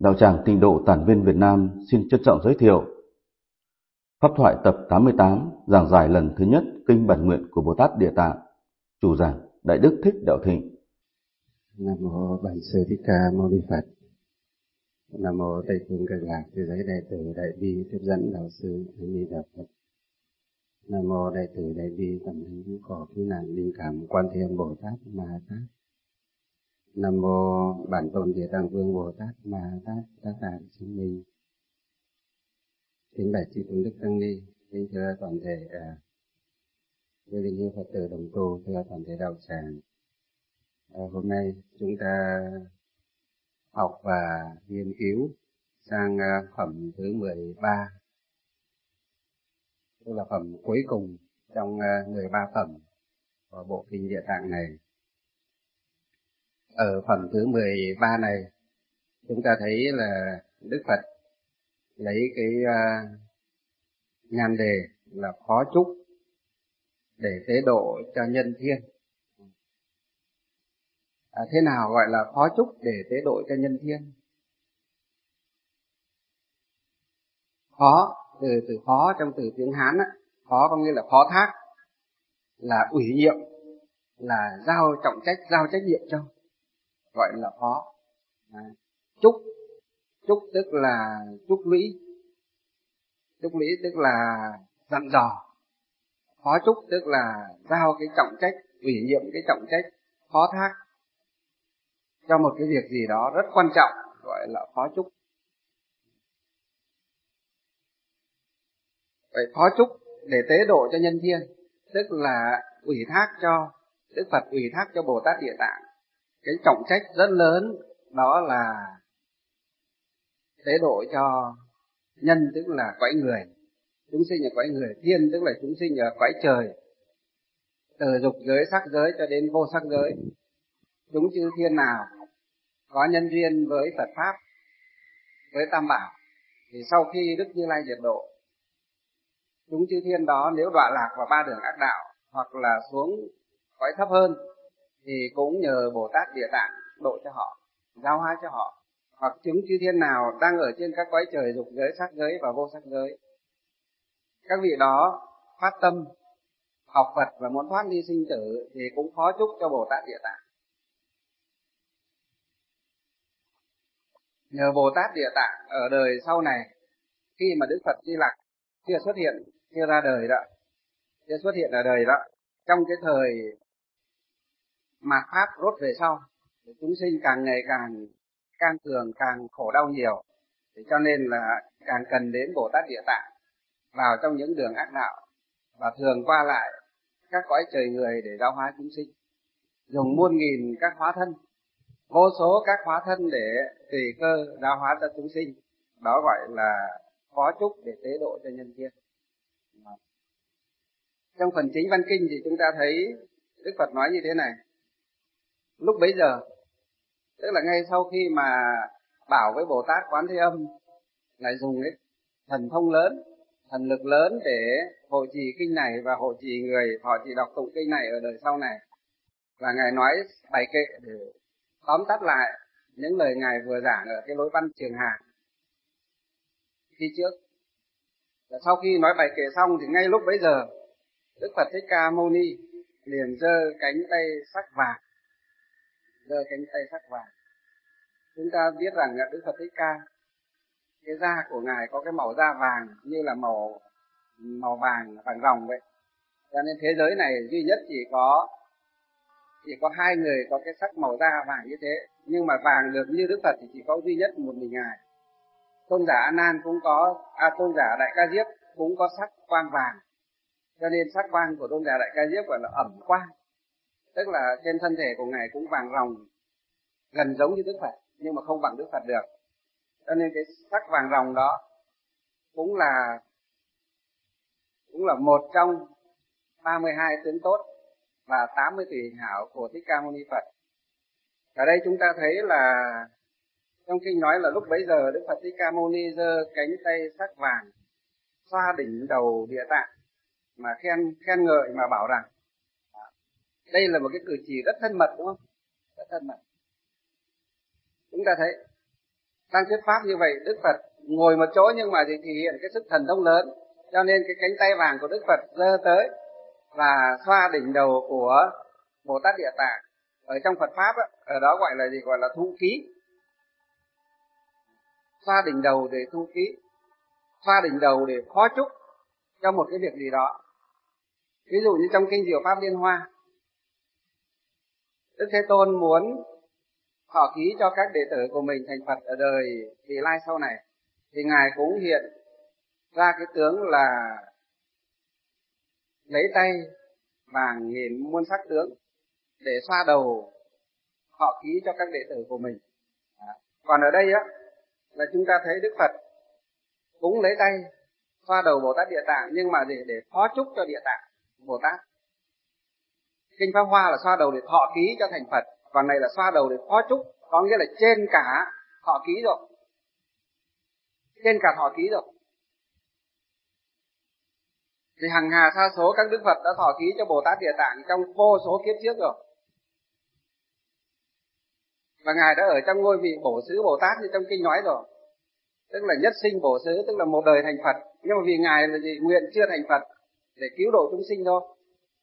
Đạo tràng Tịnh độ Tản Viên Việt Nam xin trân trọng giới thiệu Pháp thoại tập 88, giảng giải lần thứ nhất Kinh Bản Nguyện của Bồ Tát Địa Tạng. Chủ giảng Đại Đức Thích Đạo Thịnh. Nam mô Bản Sư Thích Ca Mâu Ni Phật. Nam mô Tây Phương Cực Lạc Thế Giới Đại Từ Đại Bi Tiếp Dẫn Đạo Sư A Di Đà Phật. Nam mô Đại Từ Đại Bi Tầm Thánh Cứu Khổ Cứu Nạn Linh Cảm Quan Thế Âm Bồ Tát Ma Tát. Nam mô Bản Tôn Địa Tạng Vương Bồ Tát Ma Tát Tác Đại Chứng Minh. Kính bạch chư tôn đức tăng ni, kính thưa toàn thể quý linh hữu Phật tử đồng tu, thưa toàn thể đạo tràng. Hôm nay chúng ta học và nghiên cứu sang phẩm thứ 13, tức là phẩm cuối cùng trong 13 phẩm của bộ kinh Địa Tạng này. Ở phẩm thứ 13 này, chúng ta thấy là Đức Phật lấy cái nhan đề là phó chúc để tế độ cho nhân thiên. Thế nào gọi là phó chúc để tế độ cho nhân thiên? Phó, từ phó trong từ tiếng Hán á, phó có nghĩa là phó thác, là ủy nhiệm, là giao trọng trách, giao trách nhiệm cho, gọi là phó. Chúc tức là chúc lũy tức là dặn dò. Phó chúc tức là giao cái trọng trách, ủy nhiệm cái trọng trách, phó thác cho một cái việc gì đó rất quan trọng, gọi là phó chúc. Vậy phó chúc để tế độ cho nhân thiên, tức là ủy thác cho Đức Phật, ủy thác cho Bồ Tát Địa Tạng cái trọng trách rất lớn, đó là tế độ cho nhân, tức là cõi người, chúng sinh ở cõi người, thiên tức là chúng sinh ở cõi trời, từ dục giới, sắc giới cho đến vô sắc giới. Chúng chư thiên nào có nhân duyên với Phật Pháp, với Tam Bảo, thì sau khi Đức Như Lai diệt độ, chúng chư thiên đó nếu đọa lạc vào ba đường ác đạo hoặc là xuống cõi thấp hơn, thì cũng nhờ Bồ Tát Địa Tạng độ cho họ, giáo hóa cho họ. Hoặc chúng chư thiên nào đang ở trên các cõi trời dục giới, sắc giới và vô sắc giới, các vị đó phát tâm học Phật và muốn thoát ly sinh tử, thì cũng phó chúc cho Bồ Tát Địa Tạng. Nhờ Bồ Tát Địa Tạng ở đời sau này, khi mà Đức Phật Di Lặc chưa xuất hiện, chưa ra đời đó, chưa xuất hiện ở đời đó, trong cái thời mạt Pháp rốt về sau, thì chúng sinh càng ngày càng cường, càng khổ đau nhiều, thì cho nên là càng cần đến Bồ Tát Địa Tạng vào trong những đường ác đạo, và thường qua lại các cõi trời người để giáo hóa chúng sinh, dùng muôn nghìn các hóa thân, vô số các hóa thân để tùy cơ giáo hóa cho chúng sinh. Đó gọi là phó chúc để tế độ cho nhân thiên. Trong phần chính văn kinh thì chúng ta thấy Đức Phật nói như thế này: lúc bấy giờ, tức là ngay sau khi mà bảo với Bồ Tát Quán Thế Âm lại dùng cái thần thông lớn, thần lực lớn để hộ trì kinh này và hộ trì người họ chỉ đọc tụng kinh này ở đời sau này, và Ngài nói bài kệ để tóm tắt lại những lời Ngài vừa giảng ở cái lối văn Trường Hà khi trước. Và sau khi nói bài kệ xong thì ngay lúc bấy giờ, Đức Phật Thích Ca Mâu Ni liền giơ cánh tay sắc vàng, giơ cánh tay sắc vàng. Chúng ta biết rằng Đức Phật Thích Ca, cái da của Ngài có cái màu da vàng như là màu vàng ròng vậy. Cho nên thế giới này duy nhất chỉ có hai người có cái sắc màu da vàng như thế, nhưng mà vàng được như Đức Phật thì chỉ có duy nhất một mình Ngài. Tôn giả A Nan cũng có, Tôn giả Đại Ca Diếp cũng có sắc quang vàng. Cho nên sắc quang của Tôn giả Đại Ca Diếp gọi là ẩm quang, tức là trên thân thể của Ngài cũng vàng ròng, gần giống như Đức Phật nhưng mà không bằng Đức Phật được. Cho nên cái sắc vàng ròng đó cũng là một trong 32 tướng tốt và 80 tùy hình hảo của Thích Ca Mâu Ni Phật. Ở đây chúng ta thấy là trong kinh nói là lúc bấy giờ Đức Phật Thích Ca Mâu Ni giơ cánh tay sắc vàng xoa đỉnh đầu Địa Tạng mà khen ngợi, mà bảo rằng đây là một cái cử chỉ rất thân mật, đúng không? Rất thân mật. Chúng ta thấy đang thuyết pháp như vậy, Đức Phật ngồi một chỗ nhưng mà thì thể hiện cái sức thần thông lớn, cho nên cái cánh tay vàng của Đức Phật giơ tới và xoa đỉnh đầu của Bồ Tát Địa Tạng. Ở trong Phật pháp á, ở đó gọi là gì? Gọi là thu ký. Xoa đỉnh đầu để thu ký, xoa đỉnh đầu để phó chúc cho một cái việc gì đó. Ví dụ như trong kinh Diệu Pháp Liên Hoa, Đức Thế Tôn muốn thọ ký cho các đệ tử của mình thành Phật ở đời vị lai sau này, thì Ngài cũng hiện ra cái tướng là lấy tay vàng nghìn muôn sắc tướng để xoa đầu thọ ký cho các đệ tử của mình. Còn ở đây á là chúng ta thấy Đức Phật cũng lấy tay xoa đầu Bồ Tát Địa Tạng, nhưng mà để phó chúc cho Địa Tạng Bồ Tát. Kinh Pháp Hoa là xoa đầu để thọ ký cho thành Phật, còn này là xoa đầu để phó chúc, có nghĩa là trên cả thọ ký rồi. Trên cả thọ ký rồi. Thì hằng hà sa số các Đức Phật đã thọ ký cho Bồ Tát Địa Tạng trong vô số kiếp trước rồi. Và Ngài đã ở trong ngôi vị Bổ Xứ Bồ Tát như trong kinh nói rồi. Tức là nhất sinh bổ xứ, tức là một đời thành Phật. Nhưng mà vì Ngài là gì? Nguyện chưa thành Phật để cứu độ chúng sinh thôi.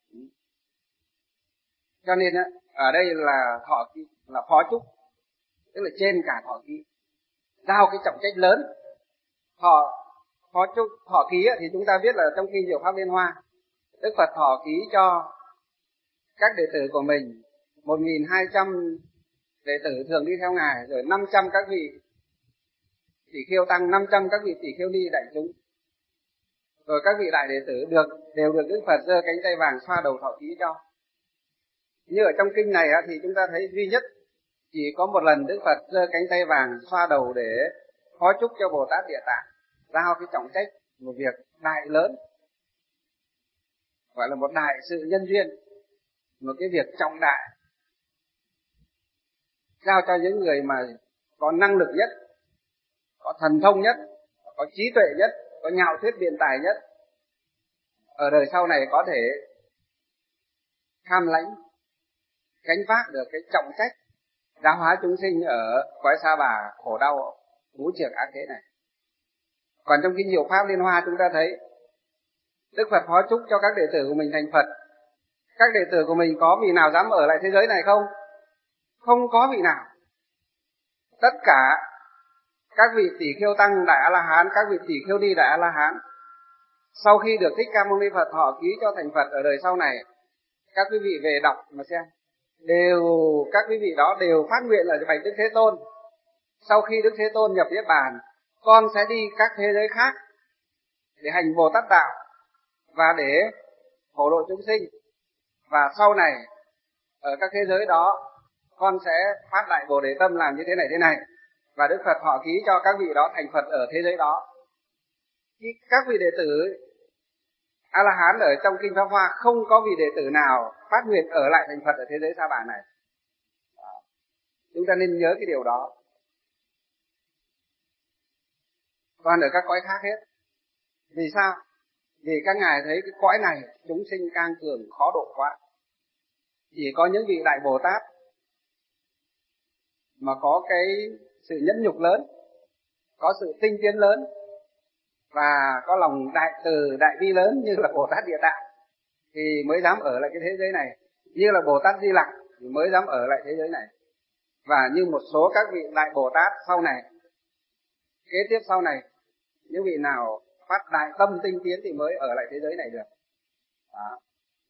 Cho nên ở đây là thọ ký, là phó chúc, tức là trên cả thọ ký, giao cái trọng trách lớn. Phó chúc thọ ký thì chúng ta biết là trong kinh Diệu Pháp Liên Hoa, Đức Phật thọ ký cho các đệ tử của mình 1.200 đệ tử thường đi theo Ngài, rồi 500 các vị tỷ khưu tăng, 500 các vị tỷ khưu ni đại chúng. Rồi các vị đại đệ tử đều được Đức Phật giơ cánh tay vàng xoa đầu thọ ký cho. Như ở trong kinh này thì chúng ta thấy duy nhất chỉ có một lần Đức Phật giơ cánh tay vàng xoa đầu để phó chúc cho Bồ Tát Địa Tạng, giao cái trọng trách một việc đại lớn, gọi là một đại sự nhân duyên, một cái việc trọng đại, giao cho những người mà có năng lực nhất, có thần thông nhất, có trí tuệ nhất, có nhạo thuyết biện tài nhất, ở đời sau này có thể tham lãnh gánh vác được cái trọng trách giáo hóa chúng sinh ở cõi Sa Bà khổ đau ngũ trược ác thế này. Còn trong kinh Diệu Pháp Liên Hoa chúng ta thấy Đức Phật phó chúc cho các đệ tử của mình thành Phật. Các đệ tử của mình có vị nào dám ở lại thế giới này không? Không có vị nào. Tất cả các vị tỷ khưu tăng đại A La Hán, các vị tỷ khưu ni đại A La Hán, sau khi được Thích Ca Mâu Ni Phật thọ ký cho thành Phật ở đời sau này, các quý vị về đọc mà xem, các quý vị đó đều phát nguyện là bạch Đức Thế Tôn, sau khi Đức Thế Tôn nhập Niết Bàn, con sẽ đi các thế giới khác để hành Bồ Tát đạo và để phổ độ chúng sinh, và sau này ở các thế giới đó con sẽ phát đại Bồ Đề tâm làm như thế này, và Đức Phật thọ ký cho các vị đó thành Phật ở thế giới đó. Các vị đệ tử A La Hán ở trong kinh Pháp Hoa không có vị đệ tử nào phát nguyện ở lại thành Phật ở thế giới Sa Bà này. Chúng ta nên nhớ cái điều đó. Còn ở các cõi khác hết. Vì sao? Vì các ngài thấy cái cõi này chúng sinh cang cường khó độ quá. Chỉ có những vị đại Bồ Tát mà có cái sự nhẫn nhục lớn, có sự tinh tiến lớn, và có lòng đại từ đại bi lớn như là Bồ Tát Địa Tạng thì mới dám ở lại cái thế giới này, như là Bồ Tát Di Lặc thì mới dám ở lại thế giới này, và như một số các vị đại Bồ Tát sau này, kế tiếp sau này, những vị nào phát đại tâm tinh tiến thì mới ở lại thế giới này được. Đó.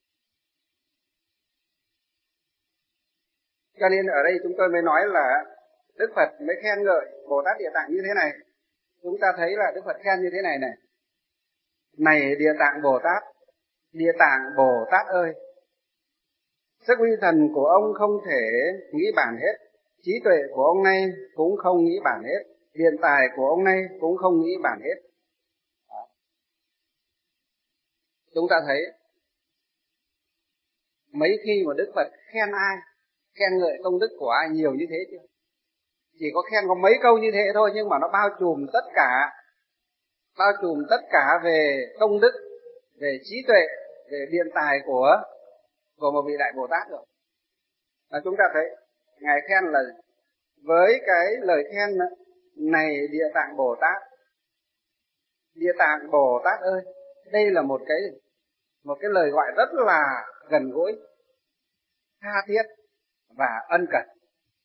Cho nên ở đây chúng tôi mới nói là Đức Phật mới khen ngợi Bồ Tát Địa Tạng như thế này. Chúng ta thấy là Đức Phật khen như thế này này: này Địa Tạng Bồ Tát, Địa Tạng Bồ Tát ơi, sức uy thần của ông không thể nghĩ bản hết, trí tuệ của ông nay cũng không nghĩ bản hết, biện tài của ông nay cũng không nghĩ bản hết. Chúng ta thấy mấy khi mà Đức Phật khen ai, khen ngợi công đức của ai nhiều như thế chưa? Chỉ có khen có mấy câu như thế thôi, nhưng mà nó bao trùm tất cả về công đức, về trí tuệ, về biện tài của một vị đại Bồ Tát rồi. Và chúng ta thấy ngài khen là với cái lời khen này Địa Tạng Bồ Tát, Địa Tạng Bồ Tát ơi. Đây là một cái lời gọi rất là gần gũi, tha thiết và ân cần.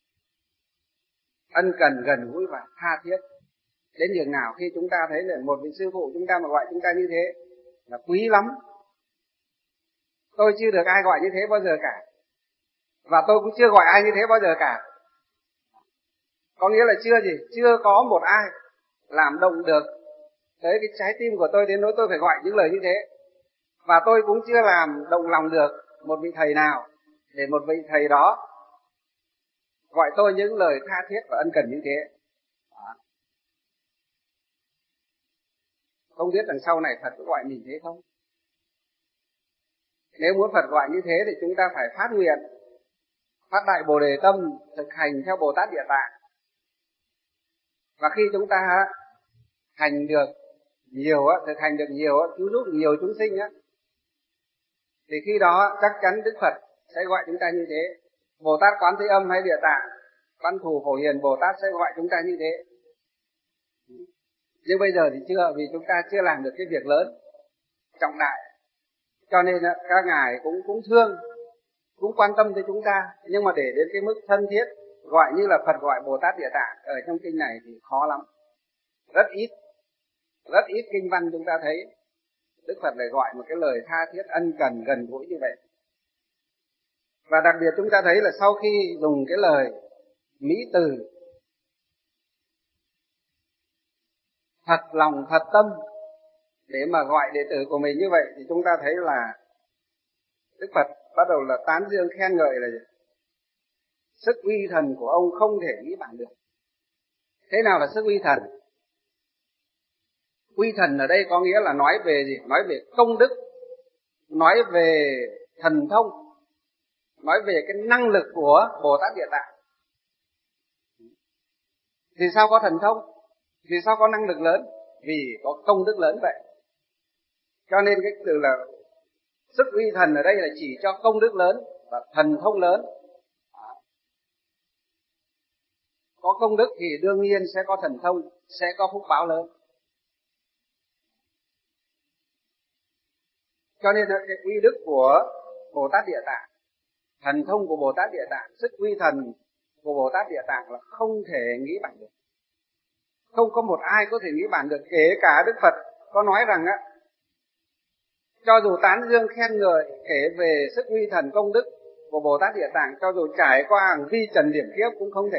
Ân cần, gần gũi và tha thiết. Đến nhường nào khi chúng ta thấy là một vị sư phụ chúng ta mà gọi chúng ta như thế là quý lắm. Tôi chưa được ai gọi như thế bao giờ cả, và tôi cũng chưa gọi ai như thế bao giờ cả. Có nghĩa là chưa có một ai làm động được tới cái trái tim của tôi đến nỗi tôi phải gọi những lời như thế. Và tôi cũng chưa làm động lòng được một vị thầy nào để một vị thầy đó gọi tôi những lời tha thiết và ân cần như thế. Không biết đằng sau này Phật có gọi mình thế không? Nếu muốn Phật gọi như thế thì chúng ta phải phát nguyện, phát đại Bồ Đề tâm, thực hành theo Bồ Tát Địa Tạng. Và khi chúng ta hành được nhiều, thực hành được nhiều, cứu giúp nhiều chúng sinh thì khi đó chắc chắn Đức Phật sẽ gọi chúng ta như thế. Bồ Tát Quán Thế Âm hay Địa Tạng Văn Thù Phổ Hiền Bồ Tát sẽ gọi chúng ta như thế. Nhưng bây giờ thì chưa, vì chúng ta chưa làm được cái việc lớn, trọng đại. Cho nên các ngài cũng thương, cũng quan tâm tới chúng ta, nhưng mà để đến cái mức thân thiết gọi như là Phật gọi Bồ Tát Địa Tạng ở trong kinh này thì khó lắm. Rất ít kinh văn chúng ta thấy Đức Phật lại gọi một cái lời tha thiết, ân cần, gần gũi như vậy. Và đặc biệt chúng ta thấy là sau khi dùng cái lời mỹ từ thật lòng, thật tâm để mà gọi đệ tử của mình như vậy, thì chúng ta thấy là Đức Phật bắt đầu là tán dương khen ngợi là sức uy thần của ông không thể nghĩ bàn được. Thế nào là sức uy thần? Uy thần ở đây có nghĩa là nói về gì? Nói về công đức, nói về thần thông, nói về cái năng lực của Bồ Tát Địa Tạng. Vì sao có thần thông? Vì sao có năng lực lớn? Vì có công đức lớn vậy. Cho nên cái từ là sức uy thần ở đây là chỉ cho công đức lớn và thần thông lớn. Có công đức thì đương nhiên sẽ có thần thông, sẽ có phúc báo lớn. Cho nên cái uy đức của Bồ Tát Địa Tạng, thần thông của Bồ Tát Địa Tạng, sức uy thần của Bồ Tát Địa Tạng là không thể nghĩ bằng được. Không có một ai có thể nghĩ bàn được, kể cả Đức Phật có nói rằng cho dù tán dương khen ngợi kể về sức uy thần công đức của Bồ Tát Địa Tạng, cho dù trải qua hàng vi trần điểm kiếp cũng không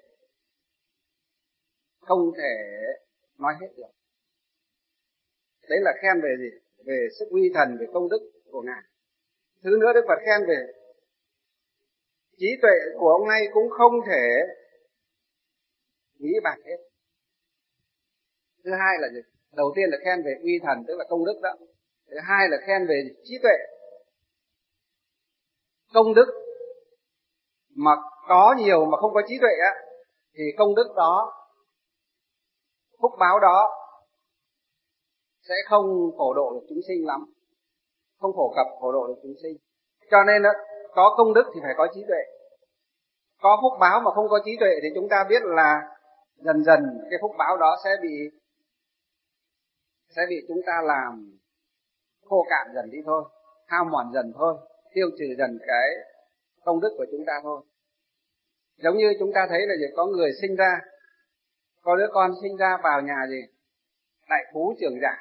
thể nói hết được. Đấy là khen về gì? Về sức uy thần, về công đức của ngài. Thứ nữa Đức Phật khen về trí tuệ của ông này cũng không thể nghĩ bàn hết. Thứ hai là gì? Đầu tiên là khen về uy thần, tức là công đức đó. Thứ hai là khen về trí tuệ. Công đức mà có nhiều mà không có trí tuệ thì công đức đó, phúc báo đó sẽ không phổ độ được chúng sinh lắm, không phổ cập phổ độ được chúng sinh. Cho nên có công đức thì phải có trí tuệ. Có phúc báo mà không có trí tuệ thì chúng ta biết là dần dần cái phúc báo đó sẽ bị chúng ta làm khô cạn dần đi thôi, hao mòn dần thôi, tiêu trừ dần cái công đức của chúng ta thôi. Giống như chúng ta thấy là có người sinh ra, có đứa con sinh ra vào nhà gì đại phú trưởng giả,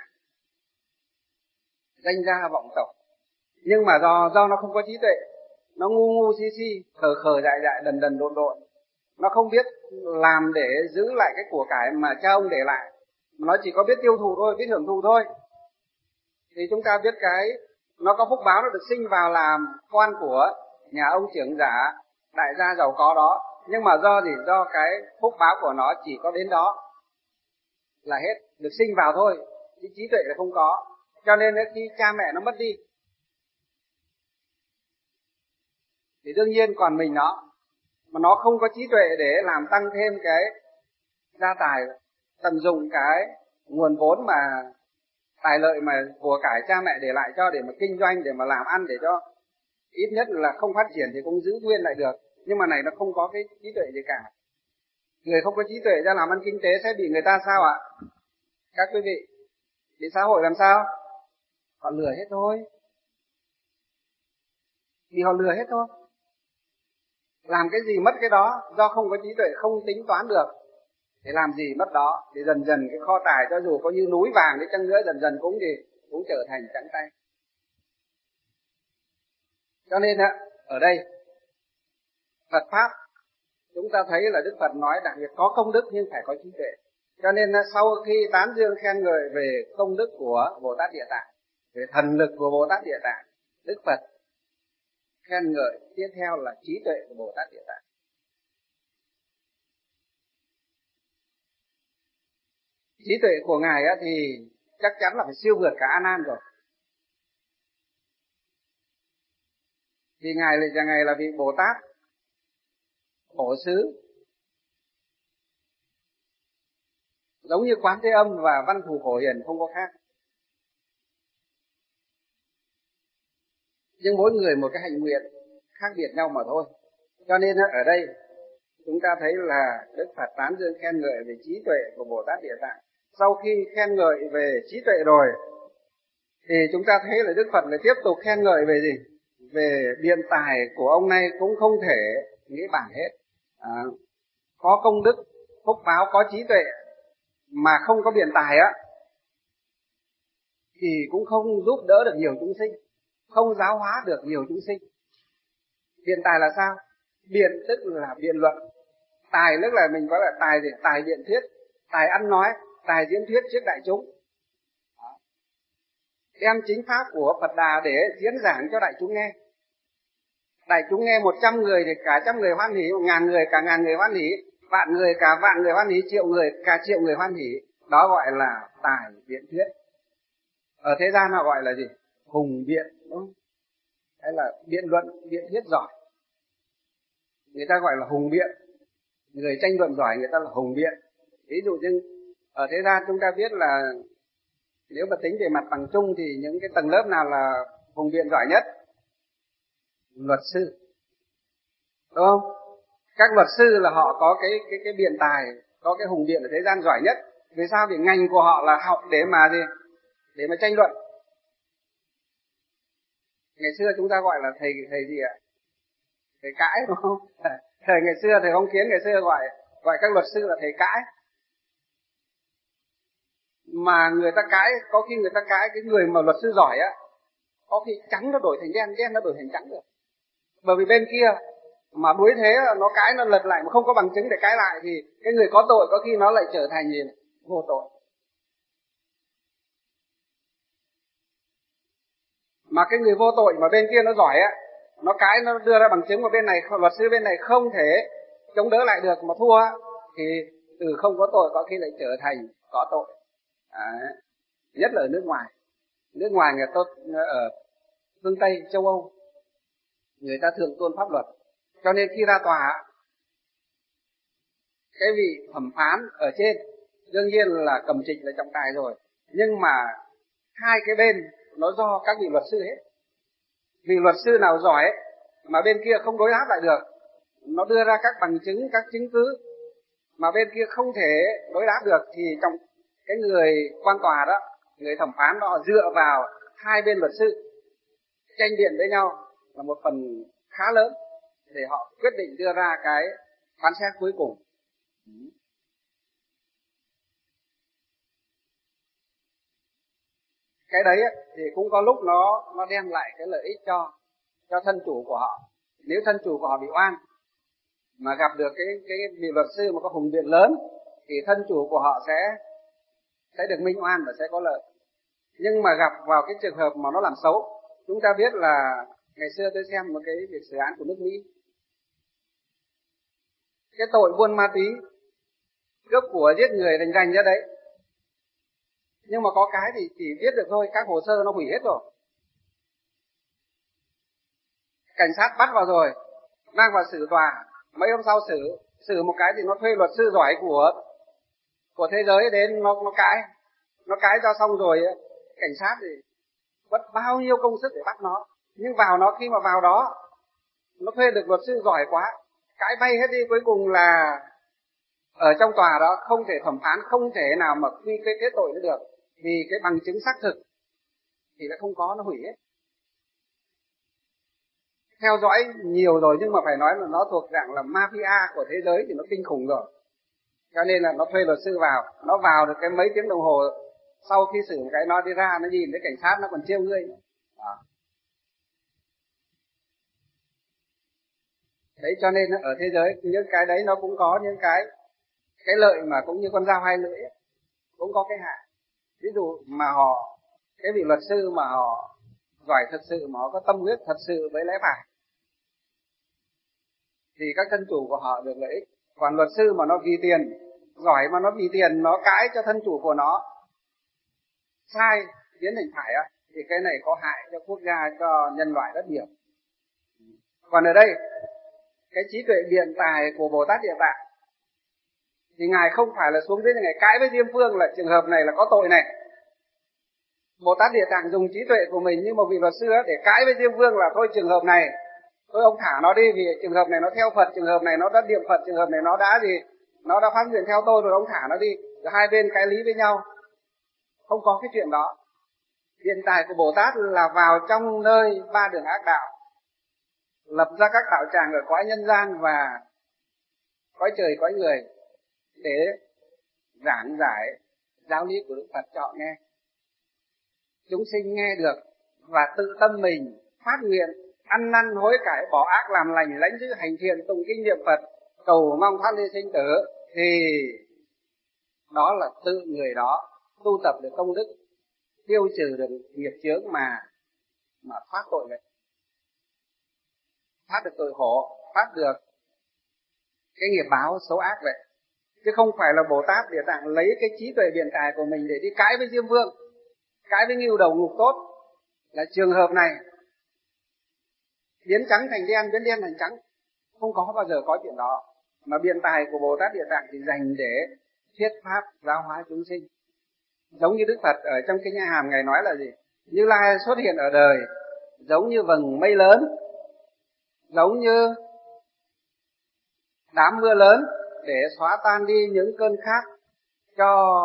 danh gia vọng tộc, nhưng mà do nó không có trí tuệ, nó ngu si, khờ dại, đần độn, nó không biết làm để giữ lại cái của cải mà cha ông để lại, mà nó chỉ có biết tiêu thụ thôi, biết hưởng thụ thôi. Thì chúng ta biết cái nó có phúc báo, nó được sinh vào làm con của nhà ông trưởng giả đại gia giàu có đó, nhưng mà do cái phúc báo của nó chỉ có đến đó là hết, được sinh vào thôi, chứ trí tuệ là không có. Cho nên khi cha mẹ nó mất đi thì đương nhiên còn mình nó, mà nó không có trí tuệ để làm tăng thêm cái gia tài, tận dụng cái nguồn vốn mà tài lợi mà của cải cha mẹ để lại cho, để mà kinh doanh, để mà làm ăn, để cho ít nhất là không phát triển thì cũng giữ nguyên lại được. Nhưng mà này nó không có cái trí tuệ gì cả, Người không có trí tuệ ra làm ăn kinh tế sẽ bị người ta sao ạ? Các quý vị, bị xã hội làm sao? Họ lừa hết thôi. Vì họ lừa hết thôi. Làm cái gì mất cái đó, do không có trí tuệ, không tính toán được. Để làm gì mất đó, thì dần dần cái kho tài cho dù có như núi vàng đi chăng nữa, dần dần cũng trở thành trắng tay. Cho nên ở đây Phật pháp chúng ta thấy là Đức Phật nói đặc biệt có công đức nhưng phải có trí tuệ. Cho nên sau khi tán dương khen ngợi về công đức của Bồ Tát Địa Tạng, về thần lực của Bồ Tát Địa Tạng, Đức Phật khen ngợi tiếp theo là trí tuệ của Bồ Tát Địa Tạng. Trí tuệ của Ngài thì chắc chắn là phải siêu vượt cả A Nan rồi. Vì Ngài là vị Bồ Tát Tổ xứ, giống như Quán Thế Âm và Văn Thù Phổ Hiền không có khác. Nhưng mỗi người một cái hạnh nguyện khác biệt nhau mà thôi. Cho nên ở đây chúng ta thấy là Đức Phật tán dương khen ngợi về trí tuệ của Bồ Tát Địa Tạng. Sau khi khen ngợi về trí tuệ rồi thì chúng ta thấy là Đức Phật lại tiếp tục khen ngợi về gì? Về biện tài của ông này cũng không thể nghĩ bản hết. Có công đức, phúc báo, có trí tuệ mà không có biện tài thì cũng không giúp đỡ được nhiều chúng sinh, không giáo hóa được nhiều chúng sinh. Biện tài là sao? Biện tức là biện luận, tài tức là mình có là tài gì? Tài biện thuyết, tài ăn nói, tài diễn thuyết trước đại chúng. Đem chính pháp của Phật Đà để diễn giảng cho đại chúng nghe. Đại chúng nghe 100 người thì cả trăm người hoan hỉ, 1000 người cả 1000 người hoan hỉ, vạn người cả vạn người hoan hỉ, triệu người cả triệu người hoan hỉ. Đó gọi là tài biện thuyết. Ở thế gian họ gọi là gì? Hùng biện, đúng không? Hay là biện luận, biện thuyết giỏi. Người ta gọi là hùng biện. Người tranh luận giỏi người ta là hùng biện. Ví dụ như ở thế gian chúng ta biết là nếu mà tính về mặt bằng chung thì những cái tầng lớp nào là hùng biện giỏi nhất? Luật sư, đúng không? Các luật sư là họ có cái biện tài, có cái hùng biện ở thế gian giỏi nhất. Vì sao? Vì ngành của họ là học để mà gì? Để mà tranh luận. Ngày xưa chúng ta gọi là thầy gì ạ? Thầy cãi, đúng không? Thầy ngày xưa, thầy Phong Kiến ngày xưa gọi các luật sư là thầy cãi. Mà người ta cãi, có khi người ta cãi cái người mà luật sư giỏi có khi trắng nó đổi thành đen, đen nó đổi thành trắng được. Bởi vì bên kia mà đối thế nó cãi, nó lật lại mà không có bằng chứng để cãi lại thì cái người có tội có khi nó lại trở thành gì? Vô tội. Mà cái người vô tội mà bên kia nó giỏi nó cãi, nó đưa ra bằng chứng mà bên này luật sư bên này không thể chống đỡ lại được mà thua thì từ không có tội có khi lại trở thành có tội. Nhất là ở nước ngoài. Nước ngoài người ta ở phương Tây, châu Âu, người ta thường tôn pháp luật. Cho nên khi ra tòa, cái vị thẩm phán ở trên đương nhiên là cầm trịch là trọng tài rồi, nhưng mà hai cái bên nó do các vị luật sư hết. Vì luật sư nào giỏi mà bên kia không đối đáp lại được, nó đưa ra các bằng chứng, các chứng cứ mà bên kia không thể đối đáp được, thì trong cái người quan tòa đó, người thẩm phán đó dựa vào hai bên luật sư tranh biện với nhau là một phần khá lớn để họ quyết định đưa ra cái phán xét cuối cùng. Cái đấy thì cũng có lúc nó đem lại cái lợi ích cho thân chủ của họ. Nếu thân chủ của họ bị oan mà gặp được cái vị luật sư mà có hùng biện lớn thì thân chủ của họ sẽ được minh oan và sẽ có lợi. Nhưng mà gặp vào cái trường hợp mà nó làm xấu, chúng ta biết là ngày xưa tôi xem một cái việc xử án của nước Mỹ, cái tội buôn ma túy, cướp của, giết người rành rành ra đấy, nhưng mà có cái thì chỉ viết được thôi, các hồ sơ nó hủy hết rồi. Cảnh sát bắt vào rồi, mang vào xử tòa, mấy hôm sau xử một cái thì nó thuê luật sư giỏi của thế giới đến nó cãi cho xong rồi, cảnh sát thì mất bao nhiêu công sức để bắt nó, nhưng vào nó khi mà vào đó nó thuê được luật sư giỏi quá, cãi bay hết đi, cuối cùng là ở trong tòa đó không thể thẩm phán, không thể nào mà quy kết tội nó được, vì cái bằng chứng xác thực thì nó không có, nó hủy hết. Theo dõi nhiều rồi nhưng mà phải nói là nó thuộc dạng là mafia của thế giới thì nó kinh khủng rồi. Cho nên là nó thuê luật sư vào, nó vào được cái mấy tiếng đồng hồ, sau khi xử cái nó đi ra, nó nhìn thấy cảnh sát nó còn trêu ngươi. Đó. Đấy, cho nên ở thế giới những cái đấy nó cũng có những cái lợi mà cũng như con dao hai lưỡi ấy, cũng có cái hại. Ví dụ mà cái vị luật sư mà họ giỏi thật sự, mà họ có tâm huyết thật sự với lẽ phải, thì các thân chủ của họ được lợi ích. Còn luật sư mà nó vì tiền, giỏi mà nó vì tiền nó cãi cho thân chủ của nó sai, biến thành phải á, thì cái này có hại cho quốc gia, cho nhân loại rất nhiều. Còn ở đây, cái trí tuệ biện tài của Bồ Tát Địa Tạng thì Ngài không phải là xuống dưới Ngài cãi với Diêm Phương là trường hợp này là có tội này. Bồ Tát Địa Tạng dùng trí tuệ của mình như một vị luật sư để cãi với Diêm Phương là thôi trường hợp này, thôi ông thả nó đi vì trường hợp này nó theo Phật, trường hợp này nó đã niệm Phật, trường hợp này nó đã gì, nó đã phát nguyện theo tôi rồi, ông thả nó đi. Rồi hai bên cãi lý với nhau. Không có cái chuyện đó. Biện tài của Bồ Tát là vào trong nơi ba đường ác đạo, lập ra các đạo tràng ở cõi nhân gian và cõi trời cõi người để giảng giải giáo lý của Đức Phật cho họ nghe. Chúng sinh nghe được và tự tâm mình phát nguyện ăn năn hối cải, bỏ ác làm lành, lãnh giữ hành thiện, tụng kinh niệm Phật, cầu mong thoát ly sinh tử, thì đó là tự người đó tu tập được công đức, tiêu trừ được nghiệp chướng mà thoát tội vậy, thoát được tội khổ, thoát được cái nghiệp báo xấu ác vậy. Chứ không phải là Bồ Tát Địa Tạng lấy cái trí tuệ biện tài của mình để đi cãi với Diêm Vương, cãi với Ngưu Đầu Ngục Tốt là trường hợp này biến trắng thành đen, biến đen thành trắng. Không có bao giờ có chuyện đó. Mà biện tài của Bồ Tát Địa Tạng thì dành để thuyết pháp giáo hóa chúng sinh. Giống như Đức Phật ở trong Kinh A Hàm Ngài nói là gì? Như Lai xuất hiện ở đời giống như vầng mây lớn, giống như đám mưa lớn để xóa tan đi những cơn khát cho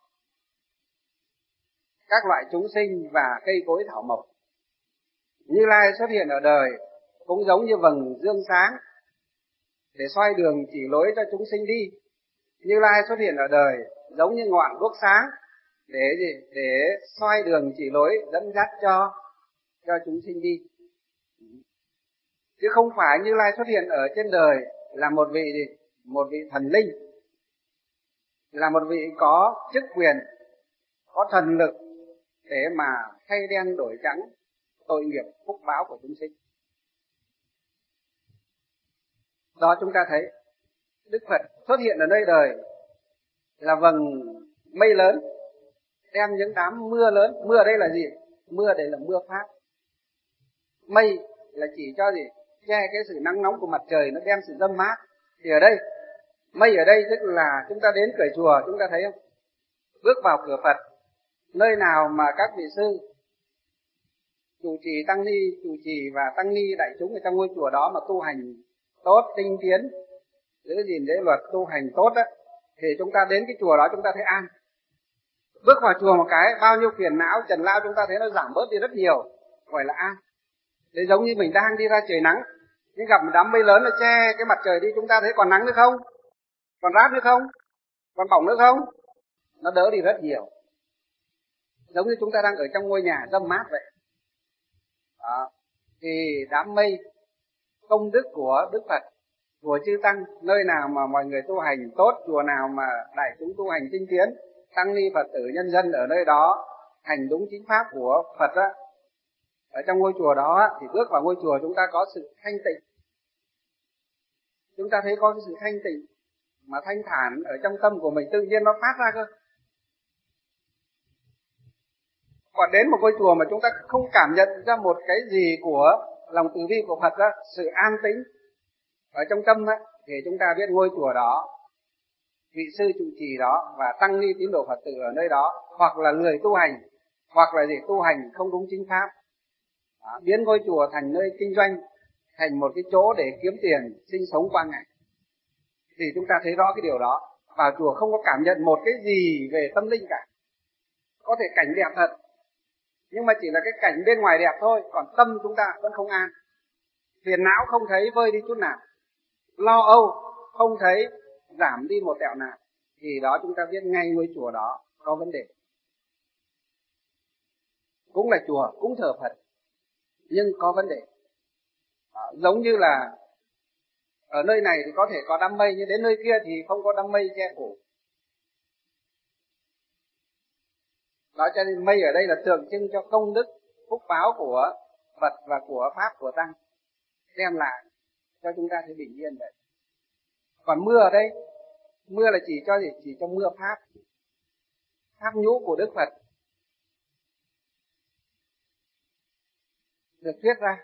các loại chúng sinh và cây cối thảo mộc. Như Lai xuất hiện ở đời cũng giống như vầng dương sáng để soi đường chỉ lối cho chúng sinh đi. Như Lai xuất hiện ở đời giống như ngọn đuốc sáng để gì? Để soi đường chỉ lối, dẫn dắt cho chúng sinh đi. Chứ không phải Như Lai xuất hiện ở trên đời là một vị gì? Một vị thần linh, là một vị có chức quyền, có thần lực để mà thay đen đổi trắng tội nghiệp phúc báo của chúng sinh. Đó chúng ta thấy Đức Phật xuất hiện ở nơi đời là vầng mây lớn, đem những đám mưa lớn. Mưa ở đây là gì? Mưa đây là mưa pháp. Mây là chỉ cho gì? Che cái sự nắng nóng của mặt trời, nó đem sự râm mát. Thì ở đây, mây ở đây tức là chúng ta đến cửa chùa, chúng ta thấy không? Bước vào cửa Phật, nơi nào mà các vị sư trụ trì tăng ni, trụ trì và tăng ni đại chúng ở trong ngôi chùa đó mà tu hành tốt, tinh tiến, giữ gìn giới luật, tu hành tốt á, thì chúng ta đến cái chùa đó chúng ta thấy an. Bước vào chùa một cái, bao nhiêu phiền não trần lao chúng ta thấy nó giảm bớt đi rất nhiều, gọi là an. Để giống như mình đang đi ra trời nắng, nhưng gặp một đám mây lớn nó che cái mặt trời đi, chúng ta thấy còn nắng nữa không? Còn rát nữa không? Còn bỏng nữa không? Nó đỡ đi rất nhiều. Giống như chúng ta đang ở trong ngôi nhà râm mát vậy. Đó. Thì đám mây công đức của Đức Phật, của chư tăng, nơi nào mà mọi người tu hành tốt, chùa nào mà đại chúng tu hành tinh tiến, tăng ni Phật tử nhân dân ở nơi đó hành đúng chính pháp của Phật á, ở trong ngôi chùa đó thì bước vào ngôi chùa chúng ta có sự thanh tịnh. Chúng ta thấy có cái sự thanh tịnh mà thanh thản ở trong tâm của mình, tự nhiên nó phát ra cơ. Còn đến một ngôi chùa mà chúng ta không cảm nhận ra một cái gì của lòng từ bi của Phật á, sự an tĩnh ở trong tâm á, thì chúng ta biết ngôi chùa đó, vị sư trụ trì đó và tăng ni tín đồ Phật tử ở nơi đó, hoặc là người tu hành, hoặc là gì tu hành không đúng chính pháp. Đó, biến ngôi chùa thành nơi kinh doanh, thành một cái chỗ để kiếm tiền sinh sống qua ngày, thì chúng ta thấy rõ cái điều đó. vào chùa không có cảm nhận một cái gì về tâm linh cả. Có thể cảnh đẹp thật, nhưng mà chỉ là cái cảnh bên ngoài đẹp thôi, còn tâm chúng ta vẫn không an. Phiền não không thấy vơi đi chút nào, lo âu không thấy giảm đi một tẹo nào, thì đó chúng ta biết ngay ngôi chùa đó có vấn đề. Cũng là chùa, cũng thờ Phật, nhưng có vấn đề. Giống như là ở nơi này thì có thể có đám mây, nhưng đến nơi kia thì không có đám mây che phủ. Đó, cho nên mây ở đây là tượng trưng cho công đức, phúc báo của Phật và của Pháp, của Tăng, đem lại cho chúng ta thấy bình yên vậy. Còn mưa ở đây, mưa là chỉ cho gì? Chỉ cho mưa Pháp, Pháp nhũ của Đức Phật được thuyết ra.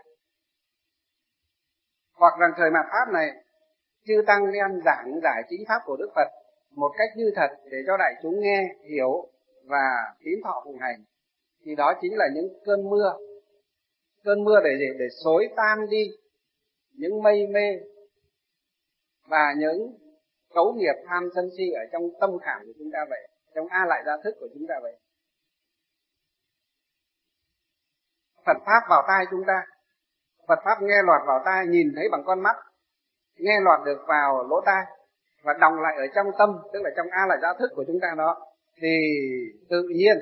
Hoặc rằng thời mạt Pháp này, chư Tăng đem giảng giải chính Pháp của Đức Phật một cách như thật để cho đại chúng nghe, hiểu và tín thọ phụng hành. Thì đó chính là những cơn mưa. Cơn mưa để xối tan đi những mây mê và những cấu nghiệp tham sân si ở trong tâm khảm của chúng ta vậy, trong a lại gia thức của chúng ta vậy. Phật Pháp vào tai chúng ta, Phật Pháp nghe lọt vào tai, nhìn thấy bằng con mắt, nghe lọt được vào lỗ tai và đọng lại ở trong tâm, tức là trong a lại gia thức của chúng ta đó, thì tự nhiên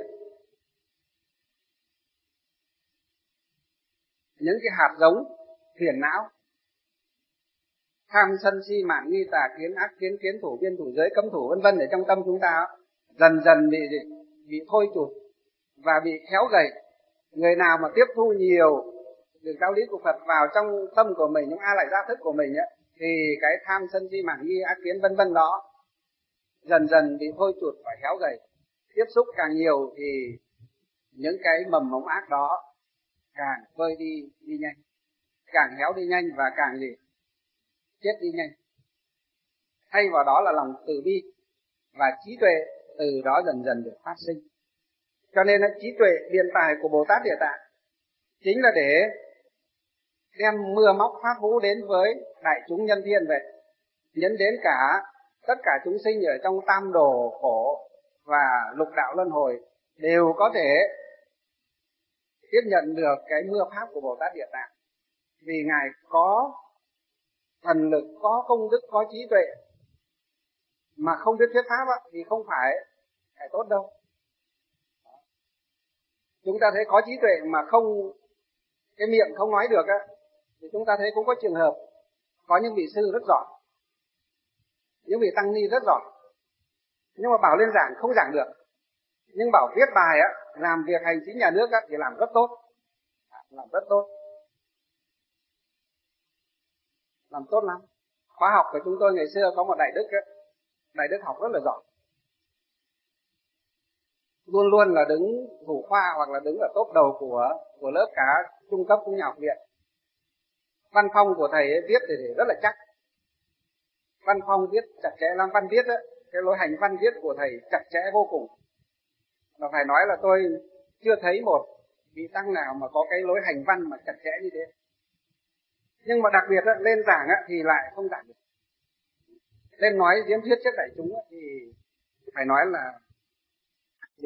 những cái hạt giống phiền não, tham sân si mạn nghi tà kiến ác kiến kiến thủ biên thủ giới cấm thủ vân vân ở trong tâm chúng ta dần dần bị thôi chụp và bị khéo gầy. Người nào mà tiếp thu nhiều được giáo lý của Phật vào trong tâm của mình, những a lại gia thức của mình ấy, thì cái tham sân si mạn nghi ác kiến vân vân đó dần dần bị thôi chụp và khéo gầy. Tiếp xúc càng nhiều thì những cái mầm mống ác đó càng vơi đi nhanh, càng héo đi nhanh và càng chết đi nhanh. Thay vào đó là lòng từ bi và trí tuệ, từ đó dần dần được phát sinh. Cho nên là trí tuệ biện tài của Bồ Tát Địa Tạng chính là để đem mưa móc pháp vũ đến với đại chúng nhân thiên vậy, nhấn đến tất cả chúng sinh ở trong tam đồ khổ và lục đạo luân hồi đều có thể tiếp nhận được cái mưa pháp của Bồ Tát Địa Tạng, vì Ngài có thần lực, có công đức, có trí tuệ. Mà không biết thuyết pháp thì không phải tốt đâu. Chúng ta thấy có trí tuệ mà không, cái miệng không nói được thì chúng ta thấy cũng có trường hợp có những vị sư rất giỏi, những vị tăng ni rất giỏi, nhưng mà bảo lên giảng không giảng được. Nhưng bảo viết bài làm việc hành chính nhà nước thì làm rất tốt, làm tốt lắm. Khóa học của chúng tôi ngày xưa có một đại đức học rất là giỏi, luôn luôn là đứng thủ khoa hoặc là đứng ở top đầu của lớp cả trung cấp cũng nhà học viện. Văn phong của thầy ấy viết thì rất là chắc, văn phong viết chặt chẽ lắm. Văn viết cái lối hành văn viết của thầy chặt chẽ vô cùng, và phải nói là tôi chưa thấy một vị tăng nào mà có cái lối hành văn mà chặt chẽ như thế. Nhưng mà đặc biệt lên giảng thì lại không giảng được. Lên nói diễn thuyết trước đại chúng thì phải nói là hạn chế.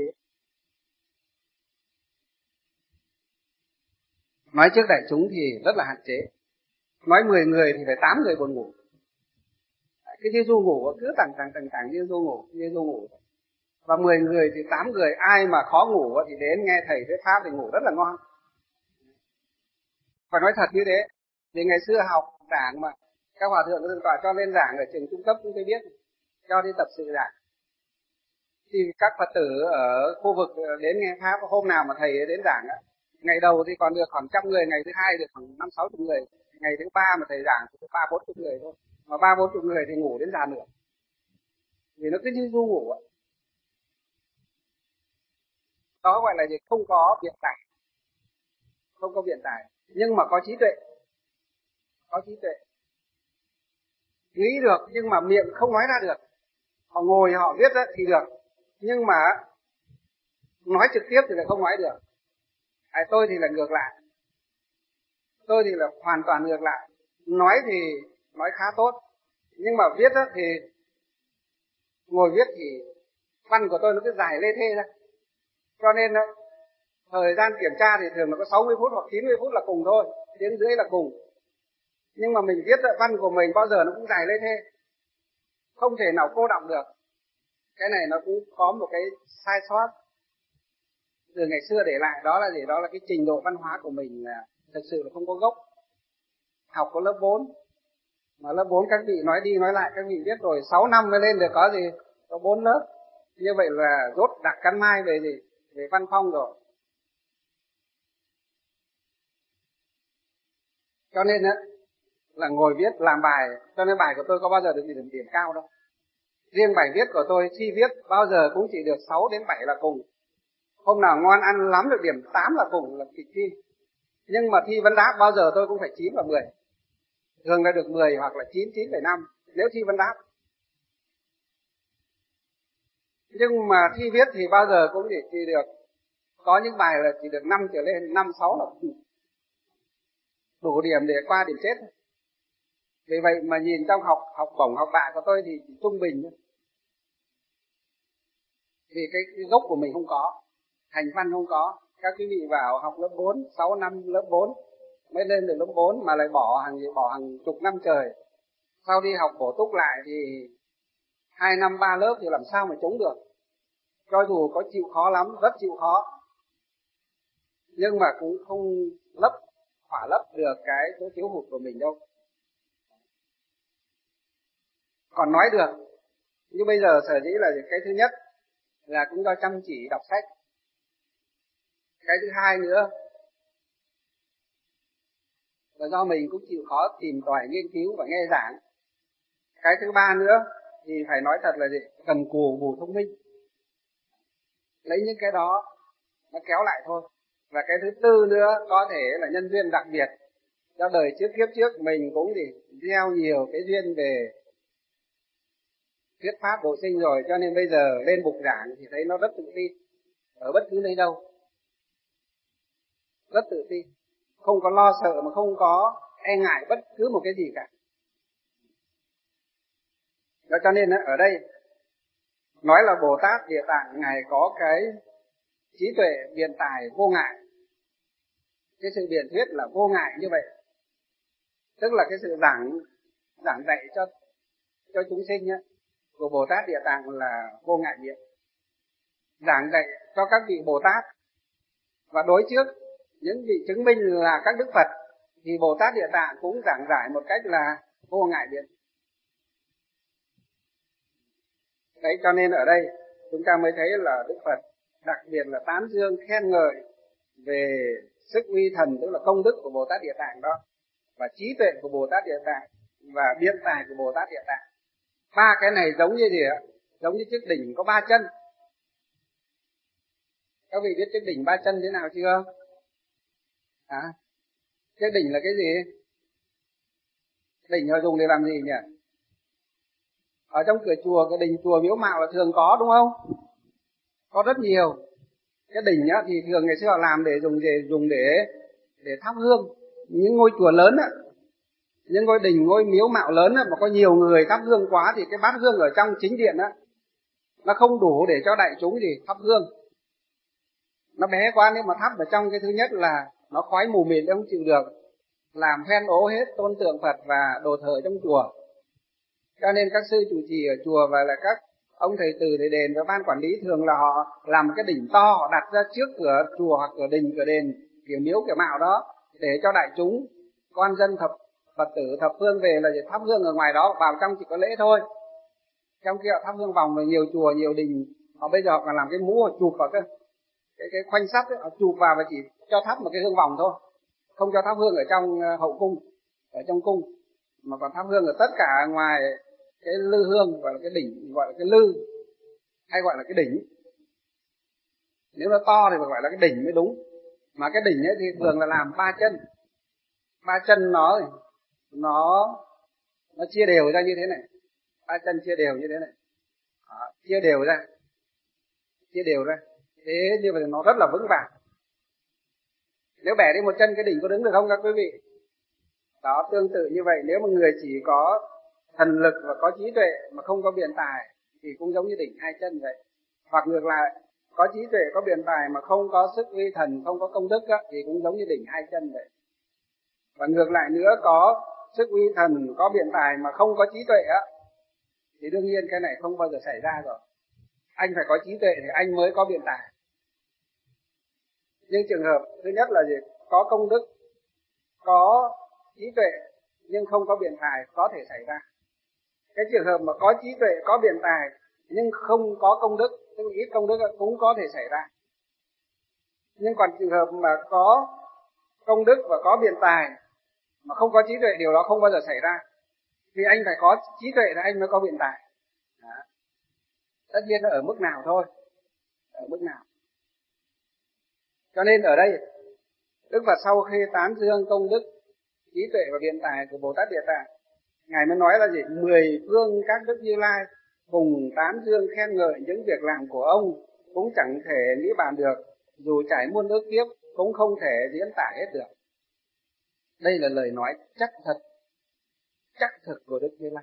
Nói trước đại chúng thì rất là hạn chế. Nói 10 người thì phải 8 người buồn ngủ. Cái như du ngủ cứ tằng như du ngủ. Và 10 người thì 8 người, ai mà khó ngủ thì đến nghe thầy thuyết pháp thì ngủ rất là ngon. Phải nói thật như thế. Vì ngày xưa học giảng mà các hòa thượng thượng tọa cho lên giảng ở trường trung cấp chúng tôi biết, cho đi tập sự giảng. Thì các Phật tử ở khu vực đến nghe pháp, hôm nào mà thầy đến giảng ngày đầu thì còn được khoảng 100 người, ngày thứ hai được khoảng 5-60 người, ngày thứ ba mà thầy giảng thì 30-40 người thôi. Mà 30-40 người thì ngủ đến già nửa. Vì nó cứ như du ngủ Đó gọi là gì? Không có biện tài. Không có biện tài, nhưng mà có trí tuệ. Có trí tuệ. Nghĩ được nhưng mà miệng không nói ra được. Họ ngồi họ viết thì được, nhưng mà nói trực tiếp thì lại không nói được. Tôi thì là ngược lại. Tôi thì là hoàn toàn ngược lại. Nói thì nói khá tốt, nhưng mà viết thì ngồi viết thì văn của tôi nó cứ dài lê thê ra. Cho nên thời gian kiểm tra thì thường là có 60 phút hoặc 90 phút là cùng thôi, tiếng rưỡi là cùng. Nhưng mà mình viết văn của mình bao giờ nó cũng dài lê thê, không thể nào cô đọng được. Cái này nó cũng có một cái sai sót từ ngày xưa để lại, đó là gì? Đó là cái trình độ văn hóa của mình là thực sự là không có gốc. Học có lớp 4, mà lớp 4 các vị nói đi nói lại các vị biết rồi, 6 năm mới lên được có gì? Có 4 lớp. Như vậy là rốt đặc căn mai về gì? Về văn phong rồi. Cho nên là ngồi viết làm bài, cho nên bài của tôi có bao giờ được điểm cao đâu. Riêng bài viết của tôi thi viết bao giờ cũng chỉ được 6 đến 7 là cùng. Hôm nào ngon ăn lắm được điểm 8 là cùng, là kịch thi. Nhưng mà thi vấn đáp bao giờ tôi cũng phải 9 và 10. Thường là được 10 hoặc là 9, 9,5 nếu thi vấn đáp. Nhưng mà thi viết thì bao giờ cũng chỉ được, có những bài là chỉ được 5 trở lên, 5, 6 là đủ điểm để qua điểm chết. Vì vậy mà nhìn trong học bổng học bạ của tôi thì chỉ trung bình thôi. Vì cái gốc của mình không có, thành văn không có. Các quý vị vào học lớp 4, 6 năm lớp 4 mới lên được lớp 4 mà lại bỏ hàng chục năm trời. Sau đi học bổ túc lại thì 2 năm 3 lớp thì làm sao mà trúng được. Cho dù có chịu khó lắm, rất chịu khó, nhưng mà cũng không khỏa lấp được cái chỗ thiếu hụt của mình đâu. Còn nói được, như bây giờ sở dĩ là cái thứ nhất là cũng do chăm chỉ đọc sách. Cái thứ hai nữa là do mình cũng chịu khó tìm tòi nghiên cứu và nghe giảng. Cái thứ ba nữa thì phải nói thật là gì? Cần cù bù thông minh. Lấy những cái đó nó kéo lại thôi. Và cái thứ tư nữa có thể là nhân duyên đặc biệt. Do đời trước kiếp trước mình cũng gieo nhiều cái duyên về thuyết pháp độ sinh rồi, cho nên bây giờ lên bục giảng thì thấy nó rất tự tin ở bất cứ nơi đâu. Rất tự tin, không có lo sợ mà không có e ngại bất cứ một cái gì cả. Đó, cho nên ở đây nói là Bồ Tát Địa Tạng Ngài có cái trí tuệ biện tài vô ngại. Cái sự biện thuyết là vô ngại như vậy. Tức là cái sự giảng dạy cho chúng sinh nhé, của Bồ Tát Địa Tạng là vô ngại biện. Giảng dạy cho các vị Bồ Tát và đối trước những vị chứng minh là các Đức Phật thì Bồ Tát Địa Tạng cũng giảng giải một cách là vô ngại biện. Đấy, cho nên ở đây chúng ta mới thấy là Đức Phật đặc biệt là tán dương khen ngợi về sức uy thần, tức là công đức của Bồ Tát Địa Tạng đó, và trí tuệ của Bồ Tát Địa Tạng và biện tài của Bồ Tát Địa Tạng. Ba cái này giống như gì ạ? Giống như chiếc đỉnh có 3 chân. Các vị biết chiếc đỉnh 3 chân thế nào chưa? Chiếc đỉnh là cái gì? Đỉnh họ dùng để làm gì nhỉ? Ở trong cửa chùa, cái đỉnh chùa miếu mạo là thường có đúng không? Có rất nhiều. Cái đỉnh thì thường ngày xưa họ làm để dùng để thắp hương. Những ngôi chùa lớn những ngôi đình, ngôi miếu mạo lớn mà có nhiều người thắp hương quá thì cái bát hương ở trong chính điện nó không đủ để cho đại chúng thắp hương. Nó bé quá, nếu mà thắp ở trong, cái thứ nhất là nó khói mù mịt không chịu được, làm hoen ố hết tôn tượng Phật và đồ thờ trong chùa. Cho nên các sư trụ trì ở chùa và là các ông thầy từ thầy đền và ban quản lý thường là họ làm một cái đỉnh to, họ đặt ra trước cửa chùa hoặc cửa đình, cửa đền, kiểu miếu kiểu mạo đó, để cho đại chúng con dân Phật tử thập phương về là thắp hương ở ngoài đó, vào trong chỉ có lễ thôi. Trong kia họ thắp hương vòng, nhiều chùa nhiều đình họ bây giờ họ còn làm cái mũ, họ chụp vào cái khoanh sắt họ chụp vào và chỉ cho thắp một cái hương vòng thôi, không cho thắp hương ở trong hậu cung, ở trong cung, mà còn thắp hương ở tất cả ngoài cái lư hương, gọi là cái đỉnh, gọi là cái lư, hay gọi là cái đỉnh. Nếu nó to thì phải gọi là cái đỉnh mới đúng. Mà cái đỉnh ấy thì thường là làm 3 chân. 3 chân nó chia đều ra như thế này. 3 chân chia đều như thế này. Đó, chia đều ra. Thế như vậy nó rất là vững vàng. Nếu bẻ đi một chân cái đỉnh có đứng được không các quý vị? Đó, tương tự như vậy, nếu mà người chỉ có thần lực và có trí tuệ mà không có biện tài thì cũng giống như đỉnh hai chân vậy. Hoặc ngược lại, có trí tuệ, có biện tài mà không có sức uy thần, không có công đức á, thì cũng giống như đỉnh hai chân vậy. Và ngược lại nữa, có sức uy thần, có biện tài mà không có trí tuệ á, thì đương nhiên cái này không bao giờ xảy ra rồi. Anh phải có trí tuệ thì anh mới có biện tài. Nhưng trường hợp thứ nhất là gì? Có công đức, có trí tuệ nhưng không có biện tài có thể xảy ra. Cái trường hợp mà có trí tuệ, có biện tài nhưng không có công đức, tức là ít công đức cũng có thể xảy ra. Nhưng còn trường hợp mà có công đức và có biện tài mà không có trí tuệ, điều đó không bao giờ xảy ra. Vì anh phải có trí tuệ thì anh mới có biện tài. Đó. Tất nhiên là ở mức nào thôi, ở mức nào. Cho nên ở đây Đức Phật sau khi tán dương công đức, trí tuệ và biện tài của Bồ Tát Địa Tạng, Ngài mới nói là gì? 10 phương các đức Như Lai cùng tán dương khen ngợi những việc làm của ông, cũng chẳng thể nghĩ bàn được, dù trải muôn ức kiếp cũng không thể diễn tả hết được. Đây là lời nói chắc thật, chắc thực của Đức Như Lai.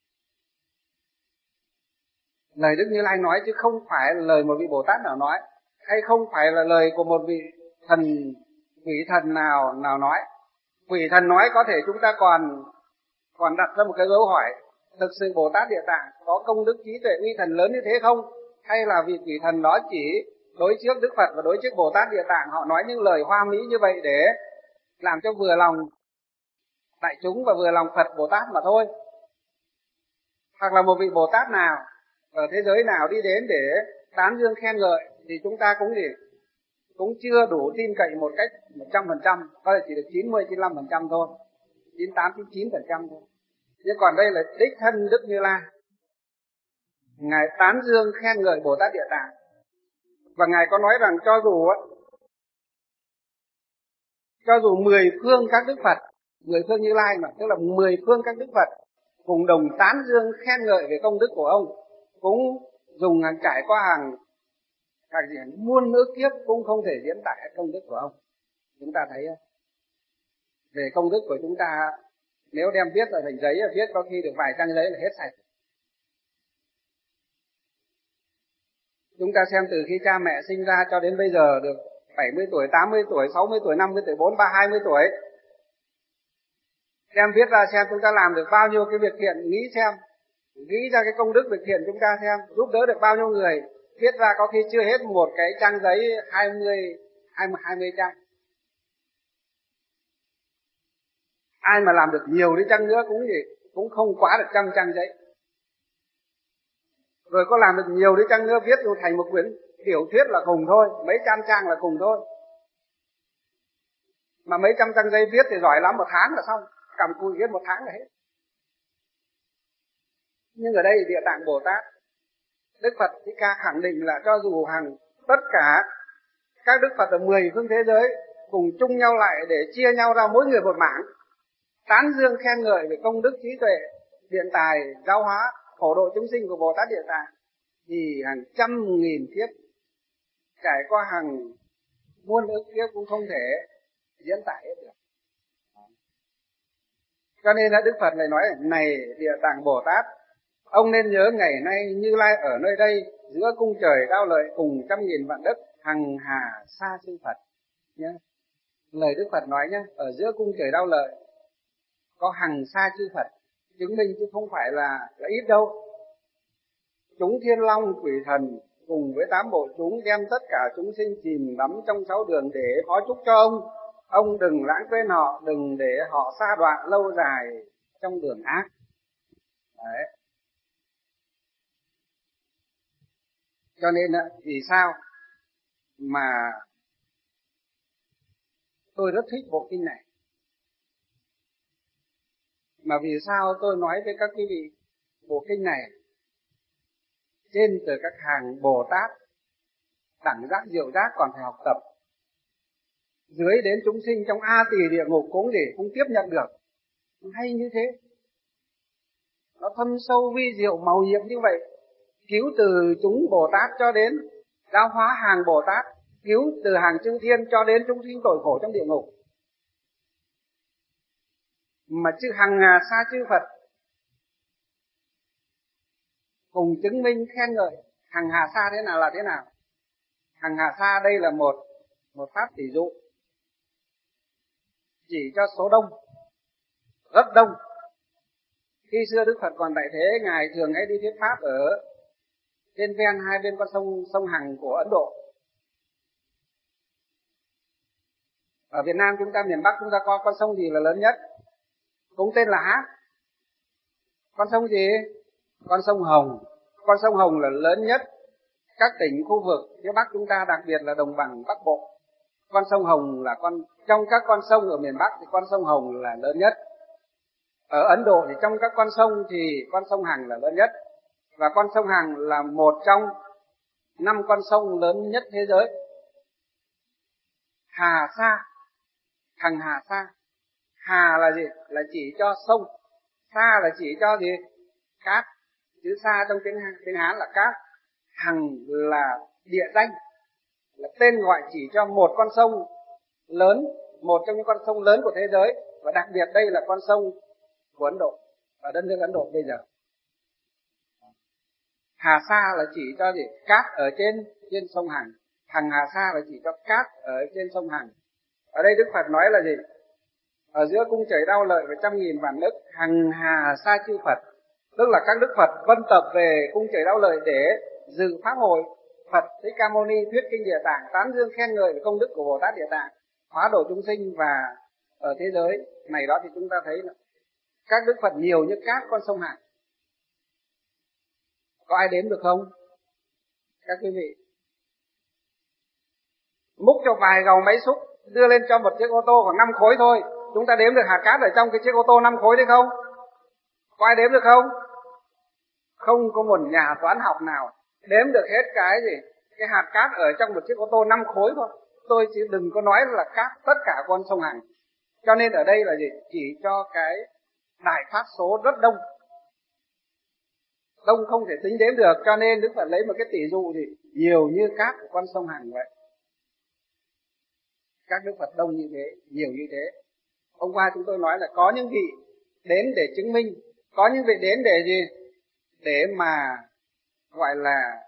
Lời Đức Như Lai nói chứ không phải là lời một vị Bồ Tát nào nói, hay không phải là lời của một vị thần, quỷ thần nào nói. Quỷ thần nói có thể chúng ta còn đặt ra một cái dấu hỏi, thực sự Bồ Tát Địa Tạng có công đức trí tuệ uy thần lớn như thế không? Hay là vị quỷ thần đó chỉ đối trước Đức Phật và đối trước Bồ Tát Địa Tạng họ nói những lời hoa mỹ như vậy để làm cho vừa lòng đại chúng và vừa lòng Phật Bồ Tát mà thôi. Hoặc là một vị Bồ Tát nào ở thế giới nào đi đến để tán dương khen ngợi thì chúng ta cũng chưa đủ tin cậy một cách 100%, có thể chỉ được 90-95% thôi, 98-99% thôi. Nhưng còn đây là đích thân Đức Như Lai, Ngài tán dương khen ngợi Bồ Tát Địa Tạng. Và Ngài có nói rằng cho dù 10 phương các Đức Phật, 10 phương Như Lai mà, tức là 10 phương các Đức Phật cùng đồng tán dương khen ngợi về công đức của ông, cũng dùng trải qua hàng muôn ức kiếp cũng không thể diễn tả công đức của ông. Chúng ta thấy về công đức của chúng ta, nếu đem viết ở thành giấy, viết có khi được vài trang giấy là hết sạch. Chúng ta xem từ khi cha mẹ sinh ra cho đến bây giờ được 70 tuổi, 80 tuổi, 60 tuổi, 50 tuổi, 43, 20 tuổi. Đem viết ra xem chúng ta làm được bao nhiêu cái việc thiện, nghĩ ra cái công đức việc thiện chúng ta xem, giúp đỡ được bao nhiêu người. Viết ra có khi chưa hết một cái trang giấy 20 trang. Ai mà làm được nhiều đi chăng nữa cũng không quá được 100 trang giấy. Rồi có làm được nhiều đi chăng nữa, viết rồi thành một quyển tiểu thuyết là cùng thôi, mấy trăm trang là cùng thôi. Mà mấy trăm trang giấy viết thì giỏi lắm, 1 tháng là xong, cầm cùi viết 1 tháng là hết. Nhưng ở đây Địa Tạng Bồ Tát, Đức Phật Thích Ca khẳng định là cho dù tất cả các Đức Phật ở 10 phương thế giới cùng chung nhau lại để chia nhau ra mỗi người một mảng, tán dương khen ngợi về công đức trí tuệ, biện tài, giáo hóa, phổ độ chúng sinh của Bồ Tát Địa Tạng, thì hàng trăm nghìn kiếp, trải qua hàng muôn ức kiếp cũng không thể diễn tả hết được. Cho nên là Đức Phật lại nói, này Địa Tạng Bồ Tát, ông nên nhớ ngày nay Như Lai ở nơi đây, giữa cung trời Đao Lợi cùng trăm nghìn vạn đất, hằng hà sa chư Phật. Nhá. Lời Đức Phật nói nhá, ở giữa cung trời Đao Lợi có hằng sa chư Phật, chứng minh chứ không phải là ít đâu. Chúng thiên long quỷ thần cùng với 8 bộ chúng đem tất cả chúng sinh chìm đắm trong 6 đường để phó chúc cho ông. Ông đừng lãng quên họ, đừng để họ sa đọa lâu dài trong đường ác. Đấy. Cho nên vì sao mà tôi rất thích bộ kinh này, mà vì sao tôi nói với các quý vị bộ kinh này trên từ các hàng Bồ Tát đẳng giác diệu giác còn phải học tập, dưới đến chúng sinh trong A Tỳ địa ngục cũng để cũng tiếp nhận được, hay như thế. Nó thâm sâu vi diệu màu nhiệm như vậy, cứu từ chúng Bồ Tát cho đến giáo hóa hàng Bồ Tát, cứu từ hàng chư thiên cho đến chúng sinh tội khổ trong địa ngục. Mà hằng hà sa chư Phật cùng chứng minh khen ngợi. Hằng hà sa thế nào là thế nào? Hằng hà sa đây là một pháp tỷ dụ chỉ cho số đông, rất đông. Khi xưa Đức Phật còn tại thế, Ngài thường hay đi thuyết pháp ở trên ven hai bên con sông Hằng của Ấn Độ. Ở Việt Nam chúng ta, miền Bắc chúng ta có con sông gì là lớn nhất? Cũng tên là Hát. Con sông gì? Con sông Hồng. Con sông Hồng là lớn nhất các tỉnh khu vực phía Bắc chúng ta, đặc biệt là đồng bằng Bắc Bộ. Con sông Hồng là trong các con sông ở miền Bắc thì con sông Hồng là lớn nhất. Ở Ấn Độ thì trong các con sông thì con sông Hằng là lớn nhất. Và con sông Hằng là một trong 5 con sông lớn nhất thế giới. Hà sa, hằng hà sa. Hà là gì? Là chỉ cho sông. Sa là chỉ cho gì? Cát. Chữ sa trong tiếng Hán là cát. Hằng là địa danh, là tên gọi chỉ cho một con sông lớn, một trong những con sông lớn của thế giới. Và đặc biệt đây là con sông của Ấn Độ, ở đất nước Ấn Độ bây giờ. Hà sa là chỉ cho gì? Cát ở trên sông Hằng. Hằng hà sa là chỉ cho cát ở trên sông Hằng. Ở đây Đức Phật nói là gì? Ở giữa cung trời đau lợi và 100.000 vạn nước, hằng hà sa chư Phật. Tức là các Đức Phật vân tập về cung trời đau lợi để dự pháp hội. Phật Thích Ca Mâu Ni thuyết kinh Địa Tạng, tán dương khen ngợi về công đức của Bồ Tát Địa Tạng, hóa độ chúng sinh. Và ở thế giới này đó thì chúng ta thấy là các Đức Phật nhiều như cát con sông Hằng. Có ai đếm được không? Các quý vị, múc cho vài gầu máy xúc, đưa lên cho một chiếc ô tô khoảng 5 khối thôi, chúng ta đếm được hạt cát ở trong cái chiếc ô tô 5 khối đấy không? Có ai đếm được không? Không có một nhà toán học nào đếm được hết cái gì? Cái hạt cát ở trong một chiếc ô tô 5 khối thôi. Tôi chỉ đừng có nói là cát tất cả con sông Hằng. Cho nên ở đây là gì? Chỉ cho cái đại pháp số rất đông. Đông không thể tính đếm được, cho nên Đức Phật lấy một cái tỷ dụ gì? Nhiều như cát của con sông Hằng vậy. Các Đức Phật đông như thế, nhiều như thế. Hôm qua chúng tôi nói là có những vị đến để chứng minh, có những vị đến để gì? Để mà gọi là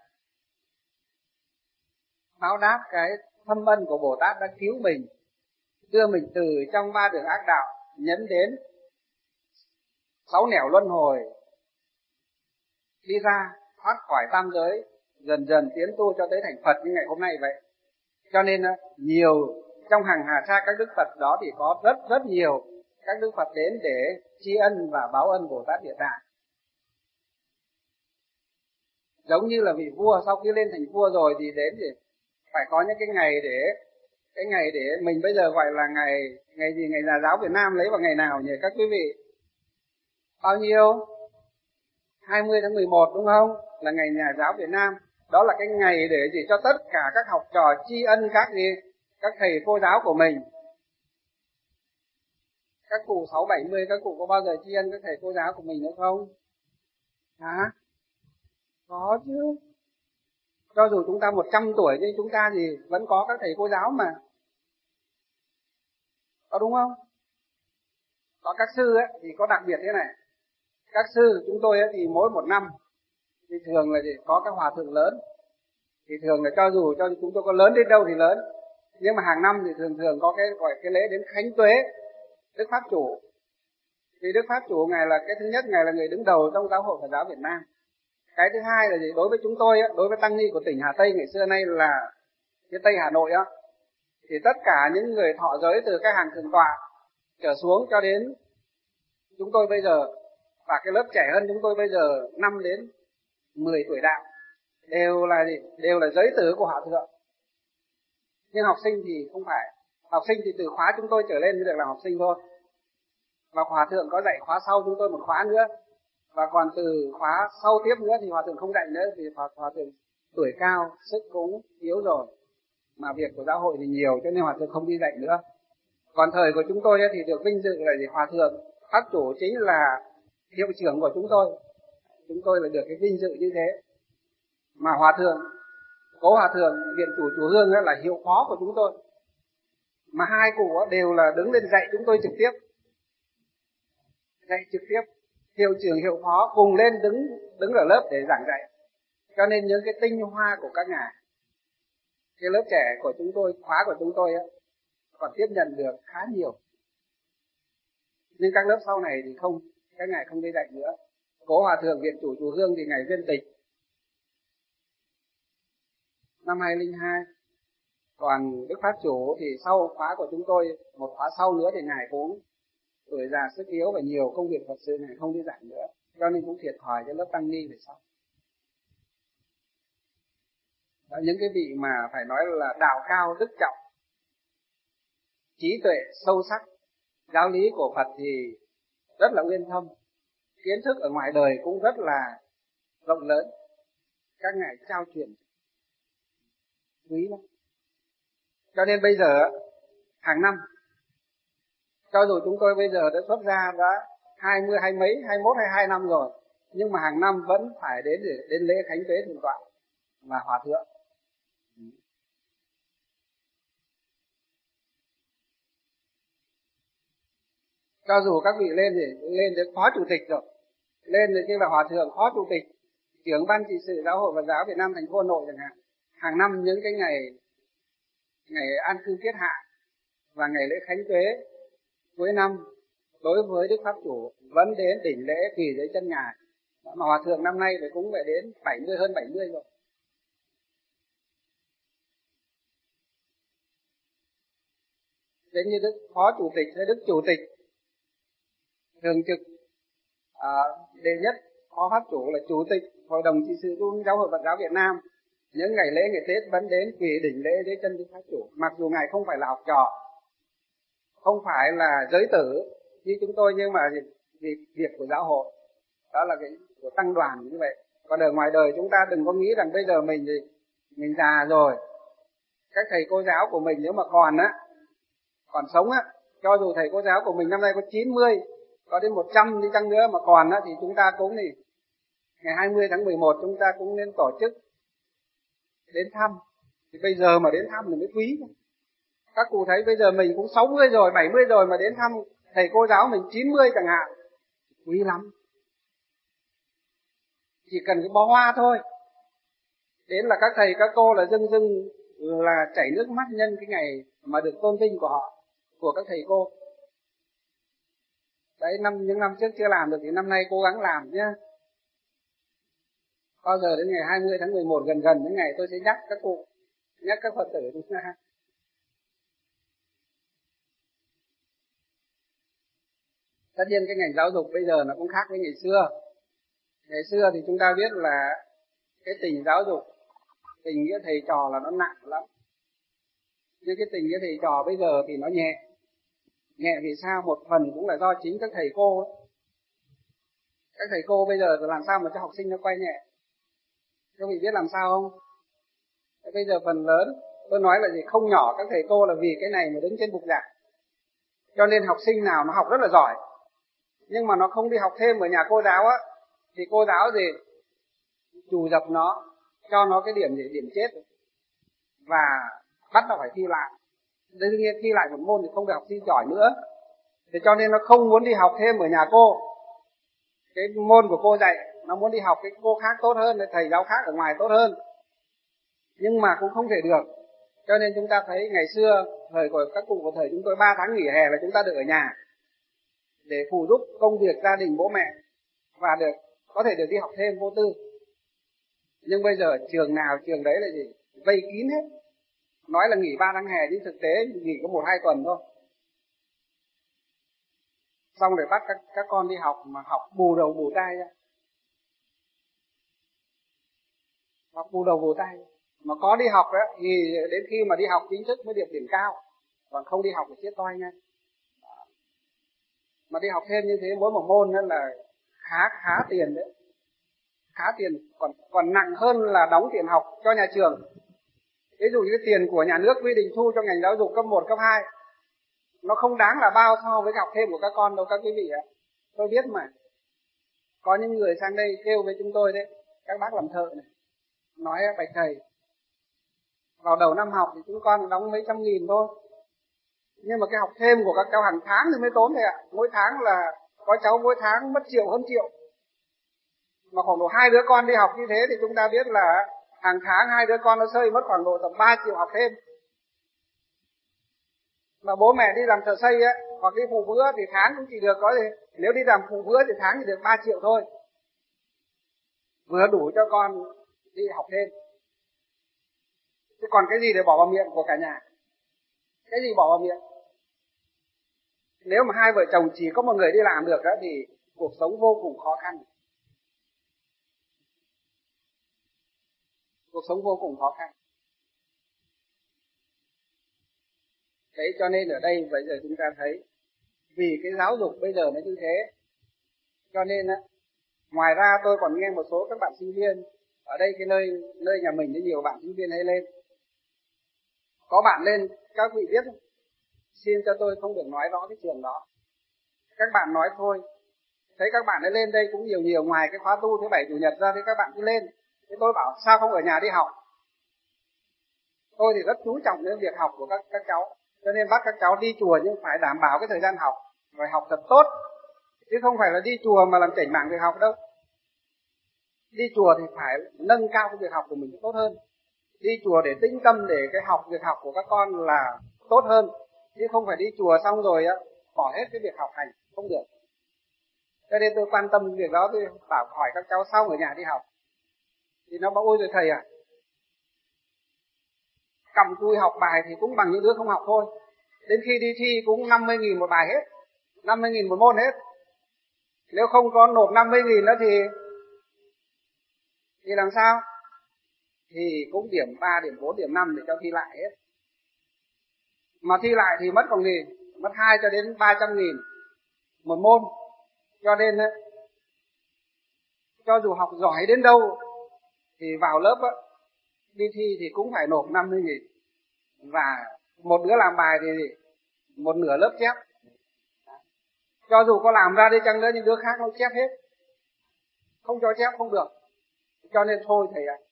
báo đáp cái thâm ân của Bồ Tát đã cứu mình, đưa mình từ trong 3 đường ác đạo nhấn đến 6 nẻo luân hồi, đi ra thoát khỏi tam giới, dần dần tiến tu cho tới thành Phật như ngày hôm nay vậy. Cho nên nhiều trong hàng hà sa các Đức Phật đó thì có rất nhiều các Đức Phật đến để tri ân và báo ân Bồ Tát Địa Tạng. Giống như là vị vua sau khi lên thành vua rồi thì đến thì phải có những cái ngày để mình bây giờ gọi là ngày gì, ngày Nhà giáo Việt Nam lấy vào ngày nào nhỉ các quý vị? Bao nhiêu? 20 tháng 11 đúng không? Là ngày Nhà giáo Việt Nam. Đó là cái ngày để gì? Cho tất cả các học trò tri ân các thầy cô giáo của mình. Các cụ 6-70, các cụ có bao giờ tri ân các thầy cô giáo của mình nữa không? Hả? Có chứ. Cho dù chúng ta 100 tuổi nhưng chúng ta thì vẫn có các thầy cô giáo mà. Có đúng không? Có các sư ấy, thì có đặc biệt thế này. Các sư chúng tôi ấy, thì mỗi một năm thì thường là có các hòa thượng lớn. Thì thường là cho dù cho chúng tôi có lớn đến đâu thì lớn, nhưng mà hàng năm thì thường có cái gọi cái lễ đến Khánh Tuế Đức Pháp Chủ. Thì Đức Pháp Chủ Ngài là cái thứ nhất, Ngài là người đứng đầu trong giáo hội Phật giáo Việt Nam. Cái thứ hai là gì? Đối với chúng tôi, đối với tăng ni của tỉnh Hà Tây ngày xưa nay là phía Tây Hà Nội, thì tất cả những người thọ giới từ các hàng thượng tọa trở xuống cho đến chúng tôi bây giờ, và cái lớp trẻ hơn chúng tôi bây giờ 5 đến 10 tuổi đạo, đều là gì? Đều là giới tử của Hòa Thượng. Nhưng học sinh thì không phải. Học sinh thì từ khóa chúng tôi trở lên mới được làm học sinh thôi. Và Hòa Thượng có dạy khóa sau chúng tôi một khóa nữa. Và còn từ khóa sau tiếp nữa thì Hòa Thượng không dạy nữa, vì Hòa Thượng tuổi cao, sức cũng yếu rồi. Mà việc của giáo hội thì nhiều cho nên Hòa Thượng không đi dạy nữa. Còn thời của chúng tôi thì được vinh dự là gì? Hòa Thượng Pháp Chủ chính là hiệu trưởng của chúng tôi. Chúng tôi là được cái vinh dự như thế. Mà Hòa Thượng, Cố Hòa Thượng Viện Chủ Chùa Hương là hiệu phó của chúng tôi. Mà hai cụ đều là đứng lên dạy chúng tôi trực tiếp. Dạy trực tiếp. hiệu trưởng hiệu phó cùng lên đứng ở lớp để giảng dạy. Cho nên những cái tinh hoa của các ngài, cái lớp trẻ của chúng tôi, khóa của chúng tôi á, còn tiếp nhận được khá nhiều. Nhưng các lớp sau này thì không, các ngài không đi dạy nữa. Cố Hòa Thượng Viện Chủ Chùa Hương thì ngài viên tịch năm 2002. Còn Đức Pháp Chủ thì sau khóa của chúng tôi, một khóa sau nữa thì ngài cũng tuổi già sức yếu và nhiều công việc Phật sự, ngài không đi dạy nữa. Cho nên cũng thiệt thòi cho lớp tăng ni về sau. Đó, những cái vị mà phải nói là đạo cao đức trọng, trí tuệ sâu sắc, giáo lý của Phật thì rất là uyên thâm, kiến thức ở ngoài đời cũng rất là rộng lớn, các ngài trao truyền quý lắm. Cho nên bây giờ hàng năm, cho dù chúng tôi bây giờ đã xuất ra đã 20 hay mấy, 21 hay 22 năm rồi, nhưng mà hàng năm vẫn phải đến lễ khánh tế thượng tọa và hòa thượng. Cho dù các vị lên thì lên đến phó chủ tịch rồi, lên thì như là hòa thượng, phó chủ tịch, trưởng ban trị sự Giáo hội Phật giáo Việt Nam thành phố Hà Nội chẳng hạn, hàng năm những cái ngày an cư kiết hạ và ngày lễ khánh tế cuối năm, đối với Đức Pháp Chủ vẫn đến đỉnh lễ quỳ dưới chân ngài. Mà hòa thượng năm nay thì cũng phải đến 70, hơn 70 rồi. Đến như Đức Phó Chủ tịch hay Đức Chủ tịch thường trực đệ nhất Phó Pháp Chủ là Chủ tịch Hội đồng trị sự Trung ương Giáo hội Phật giáo Việt Nam, những ngày lễ ngày Tết vẫn đến quỳ đỉnh lễ dưới chân Đức Pháp Chủ. Mặc dù ngài không phải là học trò, không phải là giới tử như chúng tôi, nhưng mà việc của giáo hội, đó là cái của tăng đoàn như vậy. Còn ở ngoài đời chúng ta đừng có nghĩ rằng bây giờ mình già rồi, các thầy cô giáo của mình nếu mà còn sống á, cho dù thầy cô giáo của mình năm nay có 90, có đến 100 đi chăng nữa mà còn á, thì chúng ta cũng thì ngày 20 tháng 11 chúng ta cũng nên tổ chức đến thăm. Thì bây giờ mà đến thăm thì mới quý. Các cụ thấy bây giờ mình cũng 60 rồi, 70 rồi mà đến thăm thầy cô giáo mình 90 chẳng hạn, quý lắm. Chỉ cần cái bó hoa thôi, đến là các thầy các cô là dưng là chảy nước mắt nhân cái ngày mà được tôn vinh của họ, của các thầy cô. Đấy, những năm trước chưa làm được thì năm nay cố gắng làm nhé. Bao giờ đến ngày 20 tháng 11 gần đến ngày tôi sẽ nhắc các cụ, nhắc các Phật tử chúng ta. Tất nhiên cái ngành giáo dục bây giờ nó cũng khác với ngày xưa. Ngày xưa thì chúng ta biết là cái tình giáo dục, tình nghĩa thầy trò là nó nặng lắm. Nhưng cái tình nghĩa thầy trò bây giờ thì nó nhẹ. Nhẹ vì sao? Một phần cũng là do chính các thầy cô ấy. Các thầy cô bây giờ làm sao mà cho học sinh nó quay nhẹ? Các vị biết làm sao không? Bây giờ phần lớn, tôi nói là gì, không nhỏ các thầy cô là vì cái này mà đứng trên bục giảng. Cho nên học sinh nào nó học rất là giỏi, nhưng mà nó không đi học thêm ở nhà cô giáo á, thì cô giáo gì chủ dập nó, cho nó cái điểm chết và bắt nó phải thi lại. Đương nhiên thi lại một môn thì không được học sinh giỏi nữa, thì cho nên nó không muốn đi học thêm ở nhà cô cái môn của cô dạy, nó muốn đi học cái cô khác tốt hơn, thầy giáo khác ở ngoài tốt hơn, nhưng mà cũng không thể được. Cho nên chúng ta thấy ngày xưa thời của các cụ của thời chúng tôi 3 tháng nghỉ hè là chúng ta được ở nhà để phụ giúp công việc gia đình bố mẹ và có thể được đi học thêm vô tư. Nhưng bây giờ trường nào trường đấy là gì, vây kín hết. Nói là nghỉ 3 tháng hè nhưng thực tế nghỉ có 1-2 tuần thôi. Xong rồi bắt các con đi học mà học bù đầu bù tai ra. Học bù đầu bù tai. Mà có đi học đó thì đến khi mà đi học chính thức mới được điểm cao, còn không đi học thì chết toi nha. Mà đi học thêm như thế mỗi một môn đó là khá tiền đấy, khá tiền, còn nặng hơn là đóng tiền học cho nhà trường. Ví dụ như cái tiền của nhà nước quy định thu cho ngành giáo dục cấp 1, cấp 2, nó không đáng là bao so với học thêm của các con đâu các quý vị ạ. Tôi biết mà, có những người sang đây kêu với chúng tôi đấy, các bác làm thợ này, nói bạch thầy, vào đầu năm học thì chúng con đóng mấy trăm nghìn thôi, nhưng mà cái học thêm của các cháu hàng tháng thì mới tốn thầy ạ. Mỗi tháng là có cháu mỗi tháng mất triệu hơn triệu. Mà khoảng độ 2 đứa con đi học như thế thì chúng ta biết là hàng tháng 2 đứa con nó sơi mất khoảng độ tầm 3 triệu học thêm. Mà bố mẹ đi làm thợ xây á, hoặc đi phụ bữa thì tháng cũng chỉ được có gì, nếu đi làm phụ bữa thì tháng chỉ được 3 triệu thôi. Vừa đủ cho con đi học thêm. Chứ còn cái gì để bỏ vào miệng của cả nhà? Cái gì bỏ vào miệng? Nếu mà hai vợ chồng chỉ có một người đi làm được đó thì cuộc sống vô cùng khó khăn. Cuộc sống vô cùng khó khăn. Thế cho nên ở đây bây giờ chúng ta thấy vì cái giáo dục bây giờ nó như thế, cho nên á, ngoài ra tôi còn nghe một số các bạn sinh viên ở đây, cái nơi nhà mình có nhiều bạn sinh viên hay lên. Có bạn lên, các vị biết, xin cho tôi không được nói rõ cái trường đó. Các bạn nói thôi, thấy các bạn ấy lên đây cũng nhiều, ngoài cái khóa tu thứ bảy chủ nhật ra thì các bạn cứ lên. Thế tôi bảo sao không ở nhà đi học? Tôi thì rất chú trọng đến việc học của các cháu, cho nên bắt các cháu đi chùa nhưng phải đảm bảo cái thời gian học, rồi học thật tốt, chứ không phải là đi chùa mà làm chảnh mảng việc học đâu. Đi chùa thì phải nâng cao cái việc học của mình tốt hơn. Đi chùa để tĩnh tâm, để cái việc học của các con là tốt hơn, chứ không phải đi chùa xong rồi á bỏ hết cái việc học hành, không được. Cho nên tôi quan tâm việc đó, tôi bảo hỏi các cháu sao ở nhà đi học. Thì nó bảo ôi rồi thầy à, cầm cùi học bài thì cũng bằng những đứa không học thôi. Đến khi đi thi cũng 50.000 một bài hết, 50.000 một môn hết. Nếu không có nộp 50.000 đó thì làm sao? Thì cũng điểm 3, điểm 4, điểm 5 để cho thi lại hết. Mà thi lại thì mất còn gì? Mất 2 cho đến 300.000 một môn. Cho nên cho dù học giỏi đến đâu thì vào lớp á, đi thi thì cũng phải nộp 50.000. Và một đứa làm bài thì một nửa lớp chép. Cho dù có làm ra đi chăng nữa những đứa khác nó chép hết. Không cho chép không được. Cho nên thôi thầy ạ,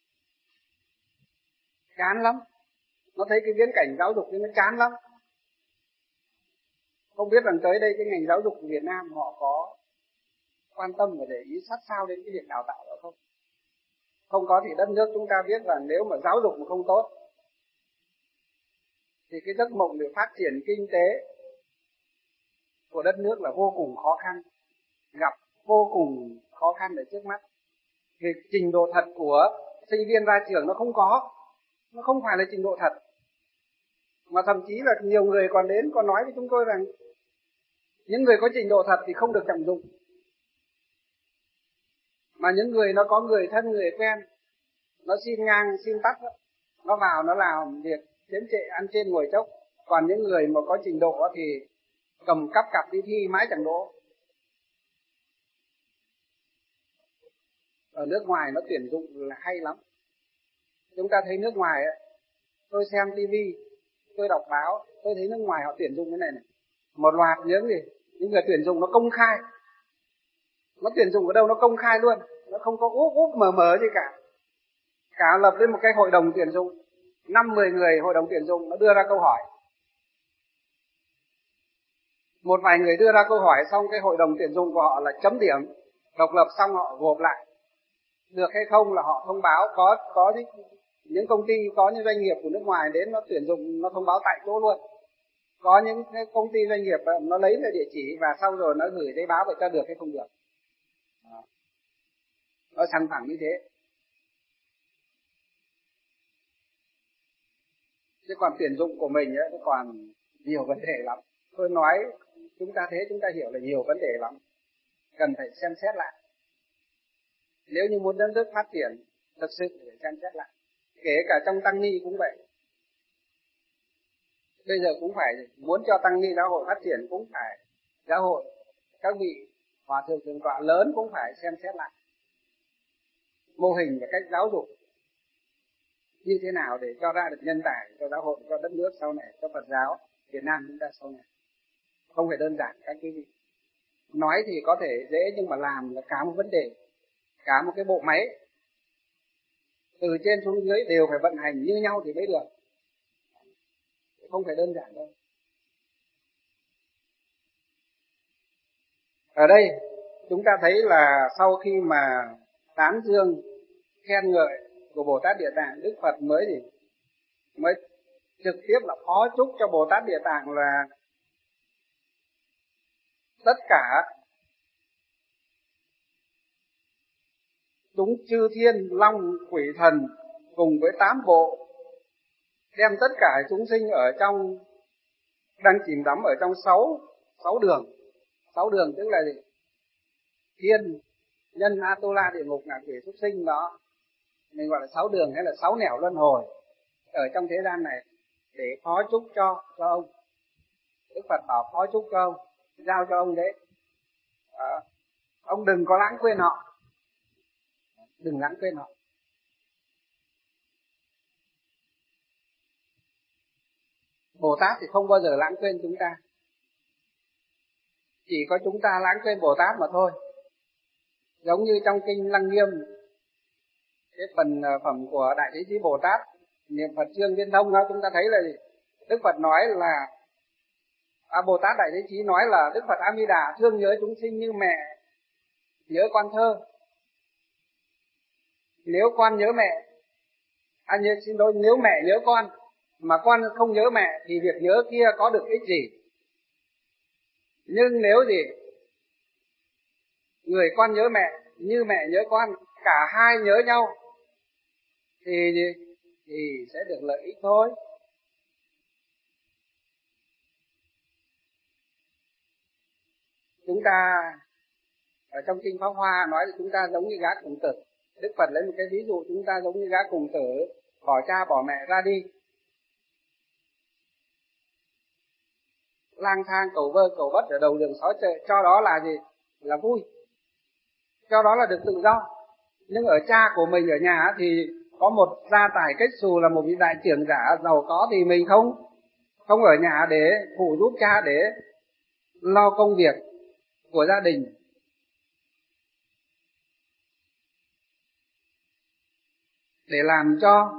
chán lắm. Nó thấy cái viễn cảnh giáo dục thì nó chán lắm. Không biết rằng tới đây cái ngành giáo dục của Việt Nam họ có quan tâm và để ý sát sao đến cái việc đào tạo đó không? Không có thì đất nước chúng ta biết là nếu mà giáo dục mà không tốt thì cái giấc mộng để phát triển kinh tế của đất nước là vô cùng khó khăn, gặp vô cùng khó khăn ở trước mắt. Vì trình độ thật của sinh viên ra trường nó không có, nó không phải là trình độ thật. Mà thậm chí là nhiều người còn đến còn nói với chúng tôi rằng những người có trình độ thật thì không được trọng dụng, mà những người nó có người thân người quen, nó xin ngang xin tắt đó, nó vào nó làm việc chiếm trệ ăn trên ngồi chốc. Còn những người mà có trình độ thì cầm cắp cặp đi thi mãi chẳng đỗ. Ở nước ngoài nó tuyển dụng là hay lắm. Chúng ta thấy nước ngoài ấy, tôi xem tivi, tôi đọc báo, tôi thấy nước ngoài họ tuyển dụng cái này. Một loạt những người tuyển dụng nó công khai. Nó tuyển dụng ở đâu nó công khai luôn, nó không có úp mờ gì cả. Cả lập lên một cái hội đồng tuyển dụng, 5-10 người hội đồng tuyển dụng nó đưa ra câu hỏi. Một vài người đưa ra câu hỏi xong cái hội đồng tuyển dụng của họ là chấm điểm, độc lập xong họ gộp lại. Được hay không là họ thông báo, có những công ty, có những doanh nghiệp của nước ngoài đến nó tuyển dụng nó thông báo tại chỗ luôn. Có những cái công ty doanh nghiệp nó lấy lại địa chỉ và sau rồi nó gửi giấy báo về cho được hay không được. Nó sẵn phẳng như thế. Chứ còn tuyển dụng của mình ấy, nó còn nhiều vấn đề lắm. Tôi nói chúng ta hiểu là nhiều vấn đề lắm, cần phải xem xét lại. Nếu như muốn đất nước phát triển thực sự phải xem xét lại. Kể cả trong tăng ni cũng vậy. Bây giờ cũng phải muốn cho tăng ni giáo hội phát triển cũng phải giáo hội, các vị hòa thượng thượng tọa lớn cũng phải xem xét lại mô hình và cách giáo dục như thế nào để cho ra được nhân tài cho giáo hội, cho đất nước sau này, cho Phật giáo Việt Nam chúng ta sau này. Không phải đơn giản các quý vị. Nói thì có thể dễ nhưng mà làm là cả một vấn đề, cả một cái bộ máy từ trên xuống dưới đều phải vận hành như nhau thì mới được. Không phải đơn giản đâu. Ở đây chúng ta thấy là sau khi mà tán dương khen ngợi của Bồ Tát Địa Tạng, Đức Phật mới trực tiếp là phó chúc cho Bồ Tát Địa Tạng là tất cả chúng chư thiên long quỷ thần cùng với 8 bộ, đem tất cả chúng sinh ở trong đang chìm đắm ở trong sáu đường. 6 đường tức là gì? Thiên, nhân, Atula, địa ngục, ngạ quỷ, súc sinh đó. Mình gọi là 6 đường hay là 6 nẻo luân hồi ở trong thế gian này để phó chúc cho ông. Đức Phật bảo phó chúc cho ông, giao cho ông đấy. Ông đừng có lãng quên họ. Đừng lãng quên họ. Bồ Tát thì không bao giờ lãng quên chúng ta. Chỉ có chúng ta lãng quên Bồ Tát mà thôi. Giống như trong kinh Lăng Nghiêm, cái phần phẩm của Đại Thế Chí Bồ Tát niệm Phật chương Viên Thông đó, chúng ta thấy là gì? Đức Phật nói là Bồ Tát Đại Thế Chí nói là Đức Phật A Di Đà thương nhớ chúng sinh như mẹ nhớ con thơ. Nếu con nhớ mẹ, nếu mẹ nhớ con mà con không nhớ mẹ thì việc nhớ kia có được ích gì? Nhưng nếu gì người con nhớ mẹ như mẹ nhớ con, cả hai nhớ nhau thì sẽ được lợi ích thôi. Chúng ta ở trong kinh Pháp Hoa nói là chúng ta giống như gã cùng tử. Đức Phật lấy một cái ví dụ chúng ta giống như gã cùng tử, bỏ cha bỏ mẹ ra đi, lang thang cầu vơ cầu vất ở đầu đường xó chợ, cho đó là gì? Là vui, cho đó là được tự do. Nhưng ở cha của mình ở nhà thì có một gia tài kết xù là một vị đại trưởng giả giàu có, thì mình không ở nhà để phụ giúp cha, để lo công việc của gia đình. Để làm cho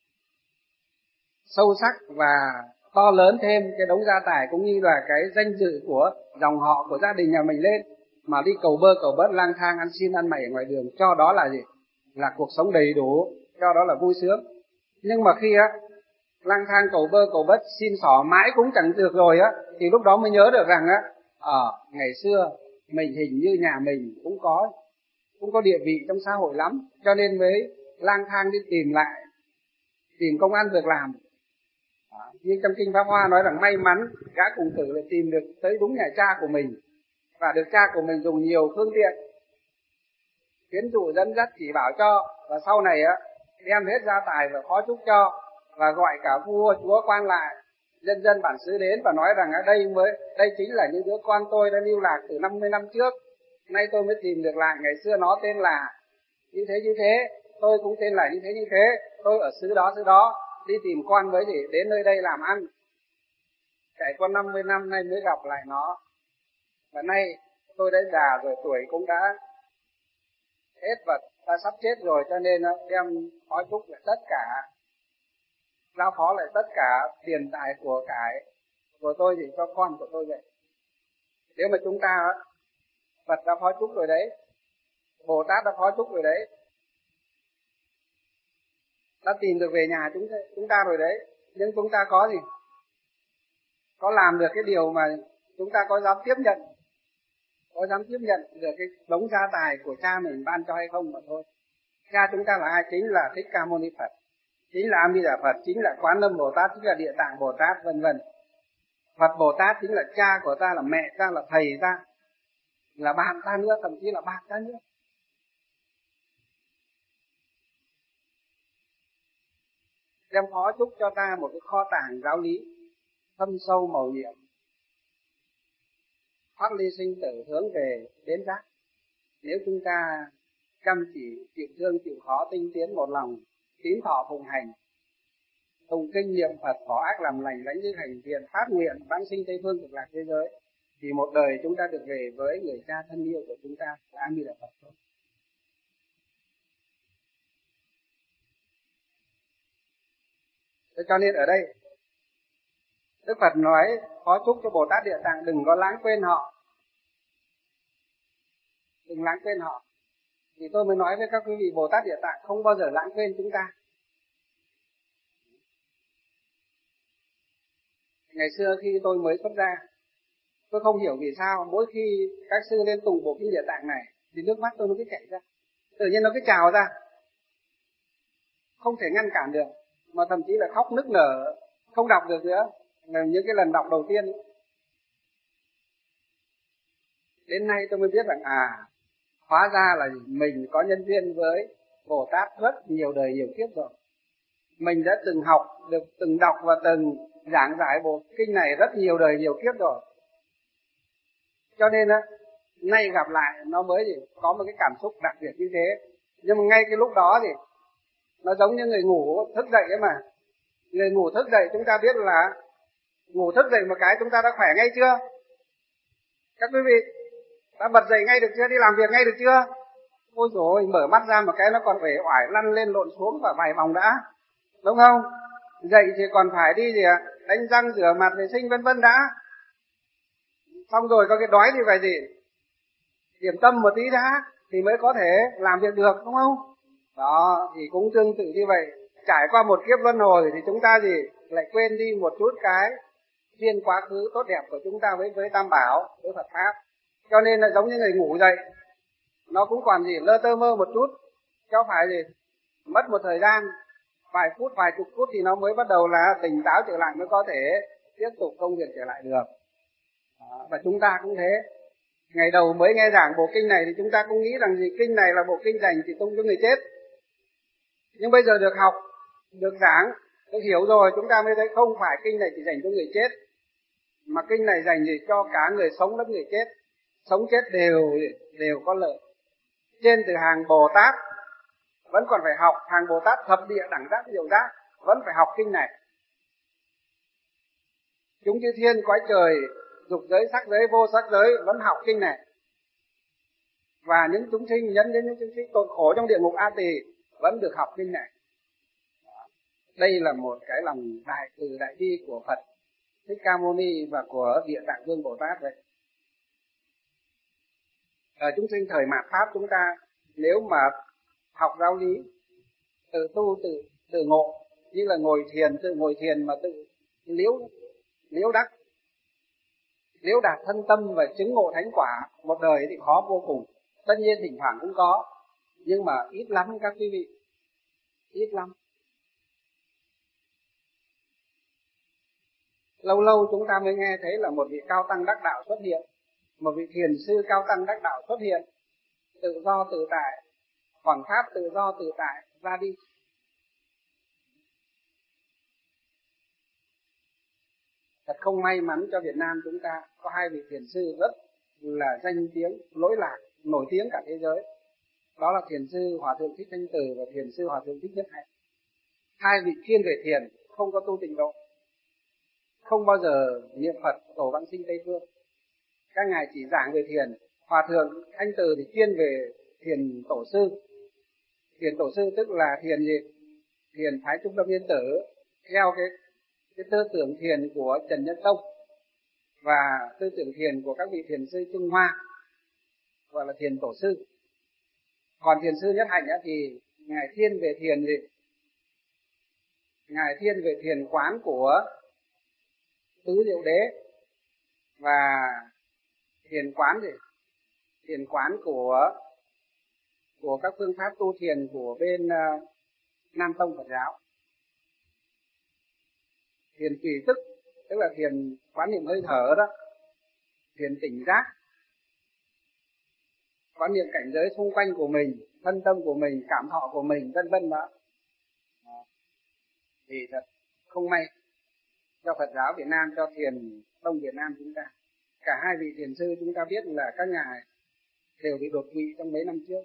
sâu sắc và to lớn thêm cái đống gia tài cũng như là cái danh dự của dòng họ của gia đình nhà mình lên, mà đi cầu bơ cầu bớt lang thang ăn xin ăn mày ở ngoài đường, cho đó là gì? Là cuộc sống đầy đủ, cho đó là vui sướng. Nhưng mà khi lang thang cầu bơ cầu bớt xin xỏ mãi cũng chẳng được rồi thì lúc đó mới nhớ được rằng ngày xưa mình hình như nhà mình cũng có địa vị trong xã hội lắm, cho nên mới lang thang đi tìm công ăn việc làm. Như trong kinh Pháp Hoa nói rằng may mắn gã cùng tử lại tìm được tới đúng nhà cha của mình, và được cha của mình dùng nhiều phương tiện khuyến dụ dẫn dắt chỉ bảo cho, và sau này đem hết gia tài và phó chúc cho, và gọi cả vua chúa quan lại dân dân bản xứ đến và nói rằng đây chính là những đứa con tôi đã lưu lạc từ 50 năm trước, nay tôi mới tìm được lại. Ngày xưa nó tên là như thế, tôi cũng tên là như thế, tôi ở xứ đó đi tìm con với gì đến nơi đây làm ăn. Trải qua 50 năm nay mới gặp lại nó, và nay tôi đã già rồi, tuổi cũng đã hết và ta sắp chết rồi, cho nên đem phó chúc lại tất cả, giao phó lại tất cả tiền tài của cải của tôi thì cho con của tôi vậy. Nếu mà chúng ta Phật đã phó chúc rồi đấy, Bồ Tát đã phó chúc rồi đấy, đã tìm được về nhà chúng ta rồi đấy, nhưng chúng ta có gì? Có làm được cái điều mà chúng ta có dám tiếp nhận được cái đống gia tài của cha mình ban cho hay không mà thôi. Cha chúng ta là ai? Chính là Thích Ca Mâu Ni Phật, chính là A Di Đà Phật, chính là Quán Âm Bồ Tát, chính là Địa Tạng Bồ Tát, vân vân. Phật Bồ Tát chính là cha của ta, là mẹ ta, là thầy ta, là bạn ta nữa, thậm chí là bạn ta nữa. Đem phó chúc cho ta một cái kho tàng giáo lý thâm sâu màu nhiệm, thoát ly sinh tử, hướng về đến giác. Nếu chúng ta chăm chỉ, chịu thương, chịu khó, tinh tiến một lòng, tín thọ phụng hành, tụng kinh niệm Phật, bỏ ác làm lành, lãnh như hành thiện, phát nguyện vãng sinh Tây phương cực lạc thế giới, thì một đời chúng ta được về với người cha thân yêu của chúng ta là A Di Đà Phật thôi. Thế cho nên ở đây Đức Phật nói phó chúc cho Bồ Tát Địa Tạng đừng có lãng quên họ. đừng lãng quên họ. Thì tôi mới nói với các quý vị Bồ Tát Địa Tạng không bao giờ lãng quên chúng ta. Ngày xưa khi tôi mới xuất gia, tôi không hiểu vì sao mỗi khi các sư lên tụng bộ kinh Địa Tạng này thì nước mắt tôi nó cứ chảy ra, tự nhiên nó cứ trào ra, không thể ngăn cản được, mà thậm chí là khóc nức nở, không đọc được nữa. Là những cái lần đọc đầu tiên ấy. Đến nay tôi mới biết rằng hóa ra là mình có nhân duyên với Bồ Tát rất nhiều đời nhiều kiếp rồi. Mình đã từng học, được từng đọc và từng giảng giải bộ kinh này rất nhiều đời nhiều kiếp rồi. Cho nên á, nay gặp lại nó mới có một cái cảm xúc đặc biệt như thế. Nhưng mà ngay cái lúc đó thì nó giống như người ngủ thức dậy ấy mà. Người ngủ thức dậy chúng ta biết là ngủ thức dậy một cái chúng ta đã khỏe ngay chưa? Các quý vị đã bật dậy ngay được chưa? Đi làm việc ngay được chưa? Ôi dồi ôi, mở mắt ra một cái nó còn uể oải lăn lên lộn xuống và vài vòng đã, đúng không? Dậy thì còn phải đi đánh răng rửa mặt vệ sinh vân vân đã. Xong rồi có cái đói thì phải điểm tâm một tí đã thì mới có thể làm việc được, đúng không? Đó, thì cũng tương tự như vậy. Trải qua một kiếp luân hồi thì chúng ta lại quên đi một chút cái duyên quá khứ tốt đẹp của chúng ta với Tam Bảo, với Phật Pháp. Cho nên là giống như người ngủ dậy, nó cũng còn lơ tơ mơ một chút, chứ phải mất một thời gian vài phút, vài chục phút thì nó mới bắt đầu là tỉnh táo trở lại, mới có thể tiếp tục công việc trở lại được. Đó, và chúng ta cũng thế. Ngày đầu mới nghe giảng bộ kinh này thì chúng ta cũng nghĩ rằng kinh này là bộ kinh dành chỉ tụng cho người chết. Nhưng bây giờ được học, được giảng, được hiểu rồi, chúng ta mới thấy không phải kinh này chỉ dành cho người chết, mà kinh này dành cho cả người sống lẫn người chết. Sống chết đều có lợi. Trên từ hàng Bồ Tát vẫn còn phải học, hàng Bồ Tát thập địa đẳng giác diệu giác vẫn phải học kinh này. Chúng chư thiên cõi trời, dục giới, sắc giới, vô sắc giới vẫn học kinh này. Và những chúng sinh, nhấn đến những chúng sinh tột khổ trong địa ngục A Tỳ vẫn được học kinh này. Đây là một cái lòng đại từ đại bi của Phật Thích Ca Mâu Ni và của Địa Tạng Vương Bồ Tát vậy. Ở chúng sinh thời mạt Pháp chúng ta nếu mà học giáo lý, tự tu tự ngộ, như là tự ngồi thiền mà tự liễu đắc, liễu đạt thân tâm và chứng ngộ thánh quả, một đời thì khó vô cùng. Tất nhiên thỉnh thoảng cũng có, nhưng mà ít lắm các quý vị, ít lắm. Lâu lâu chúng ta mới nghe thấy là một vị cao tăng đắc đạo xuất hiện, một vị thiền sư cao tăng đắc đạo xuất hiện, tự do tự tại, hoằng pháp tự do tự tại ra đi. Thật không may mắn cho Việt Nam chúng ta có hai vị thiền sư rất là danh tiếng, lỗi lạc, nổi tiếng cả thế giới. Đó là thiền sư Hòa Thượng Thích Thanh Từ và thiền sư Hòa Thượng Thích Nhất Hạnh. Hai vị chuyên về thiền, không có tu tịnh độ, không bao giờ niệm Phật tổ vãng sinh Tây Phương. Các ngài chỉ giảng về thiền. Hòa Thượng Thanh Từ thì chuyên về thiền tổ sư. Thiền tổ sư tức là thiền thiền phái Trung Tâm Yên Tử, theo cái tư tưởng thiền của Trần Nhân Tông và tư tưởng thiền của các vị thiền sư Trung Hoa, gọi là thiền tổ sư. Còn thiền sư Nhất Hạnh thì ngài thiên về thiền ngài thiên về thiền quán của Tứ Diệu Đế và thiền quán của các phương pháp tu thiền của bên Nam Tông Phật giáo. Thiền tùy tức tức là thiền quán niệm hơi thở đó, thiền tỉnh giác, quán niệm cảnh giới xung quanh của mình, thân tâm của mình, cảm thọ của mình, vân vân đó. Thì thật không may cho Phật giáo Việt Nam, cho thiền tông Việt Nam chúng ta. Cả hai vị thiền sư chúng ta biết là các ngài đều bị đột quỵ trong mấy năm trước.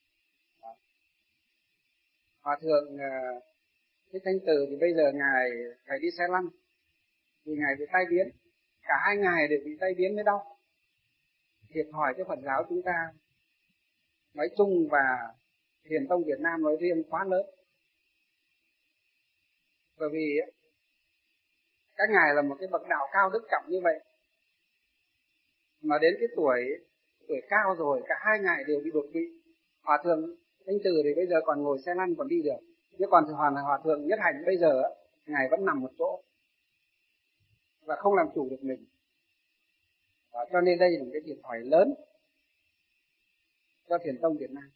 Hòa Thượng Thích Thanh Từ thì bây giờ ngài phải đi xe lăn vì ngài bị tai biến. Cả hai ngài đều bị tai biến mới đau. Thiệt thòi cho Phật giáo chúng ta nói chung và thiền tông Việt Nam nói riêng quá lớn. Bởi vì các ngài là một cái bậc đạo cao đức trọng như vậy, mà đến cái tuổi tuổi cao rồi, cả hai ngài đều bị đột quỵ. Hòa thượng Thanh Từ thì bây giờ còn ngồi xe lăn còn đi được, nhưng còn hòa thượng Nhất Hạnh bây giờ ngài vẫn nằm một chỗ và không làm chủ được mình. Đó, cho nên đây là một cái thiệt thòi lớn cho Thiền tông Việt Nam.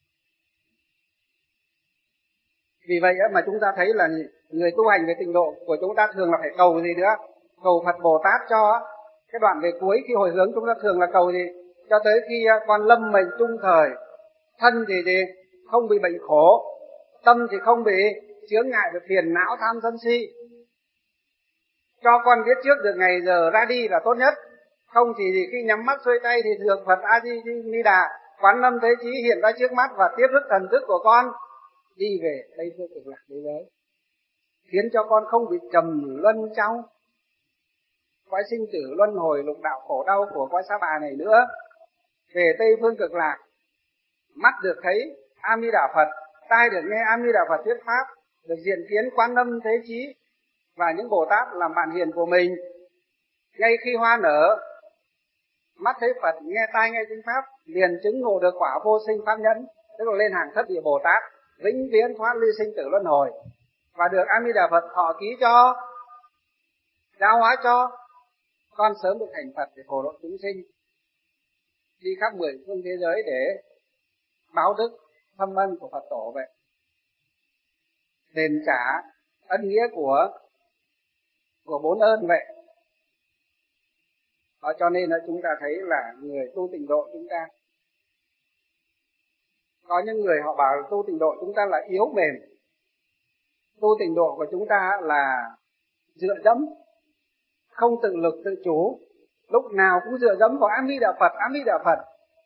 Vì vậy mà chúng ta thấy là người tu hành về tịnh độ của chúng ta thường là phải cầu gì nữa? Cầu Phật Bồ Tát cho. Cái đoạn về cuối khi hồi hướng chúng ta thường là cầu gì? Cho tới khi con lâm mệnh trung thời, thân thì không bị bệnh khổ, tâm thì không bị chướng ngại về phiền não tham sân si. Cho con biết trước được ngày giờ ra đi là tốt nhất. Không thì khi nhắm mắt xuôi tay thì thường Phật A Di Đà, Quán Âm Thế Chí hiện ra trước mắt và tiếp sức thần thức của con đi về Tây Phương Cực Lạc thế giới, khiến cho con không bị trầm luân trong cõi sinh tử luân hồi lục đạo khổ đau của cõi Sa Bà này nữa. Về Tây Phương Cực Lạc, mắt được thấy A Di Đà Phật, tai được nghe A Di Đà Phật thuyết pháp, được diện kiến Quán Âm Thế Chí và những Bồ Tát làm bạn hiền của mình. Ngay khi hoa nở, mắt thấy Phật, nghe tai nghe chính pháp, liền chứng ngộ được quả vô sinh pháp nhẫn, tức là lên hàng thất địa Bồ Tát, vĩnh viễn thoát ly sinh tử luân hồi, và được A Di Đà Phật thọ ký cho, giáo hóa cho con sớm được thành Phật để phổ độ chúng sinh, đi khắp 10 phương thế giới để báo đức thâm ân của Phật tổ vậy, đền trả ân nghĩa của 4 ơn vậy. Đó, cho nên là chúng ta thấy là người tu tịnh độ chúng ta, có những người họ bảo tu tịnh độ chúng ta là yếu mềm, tu tịnh độ của chúng ta là dựa dẫm, không tự lực tự chủ, lúc nào cũng dựa dẫm vào A Di Đà Phật, A Di Đà Phật,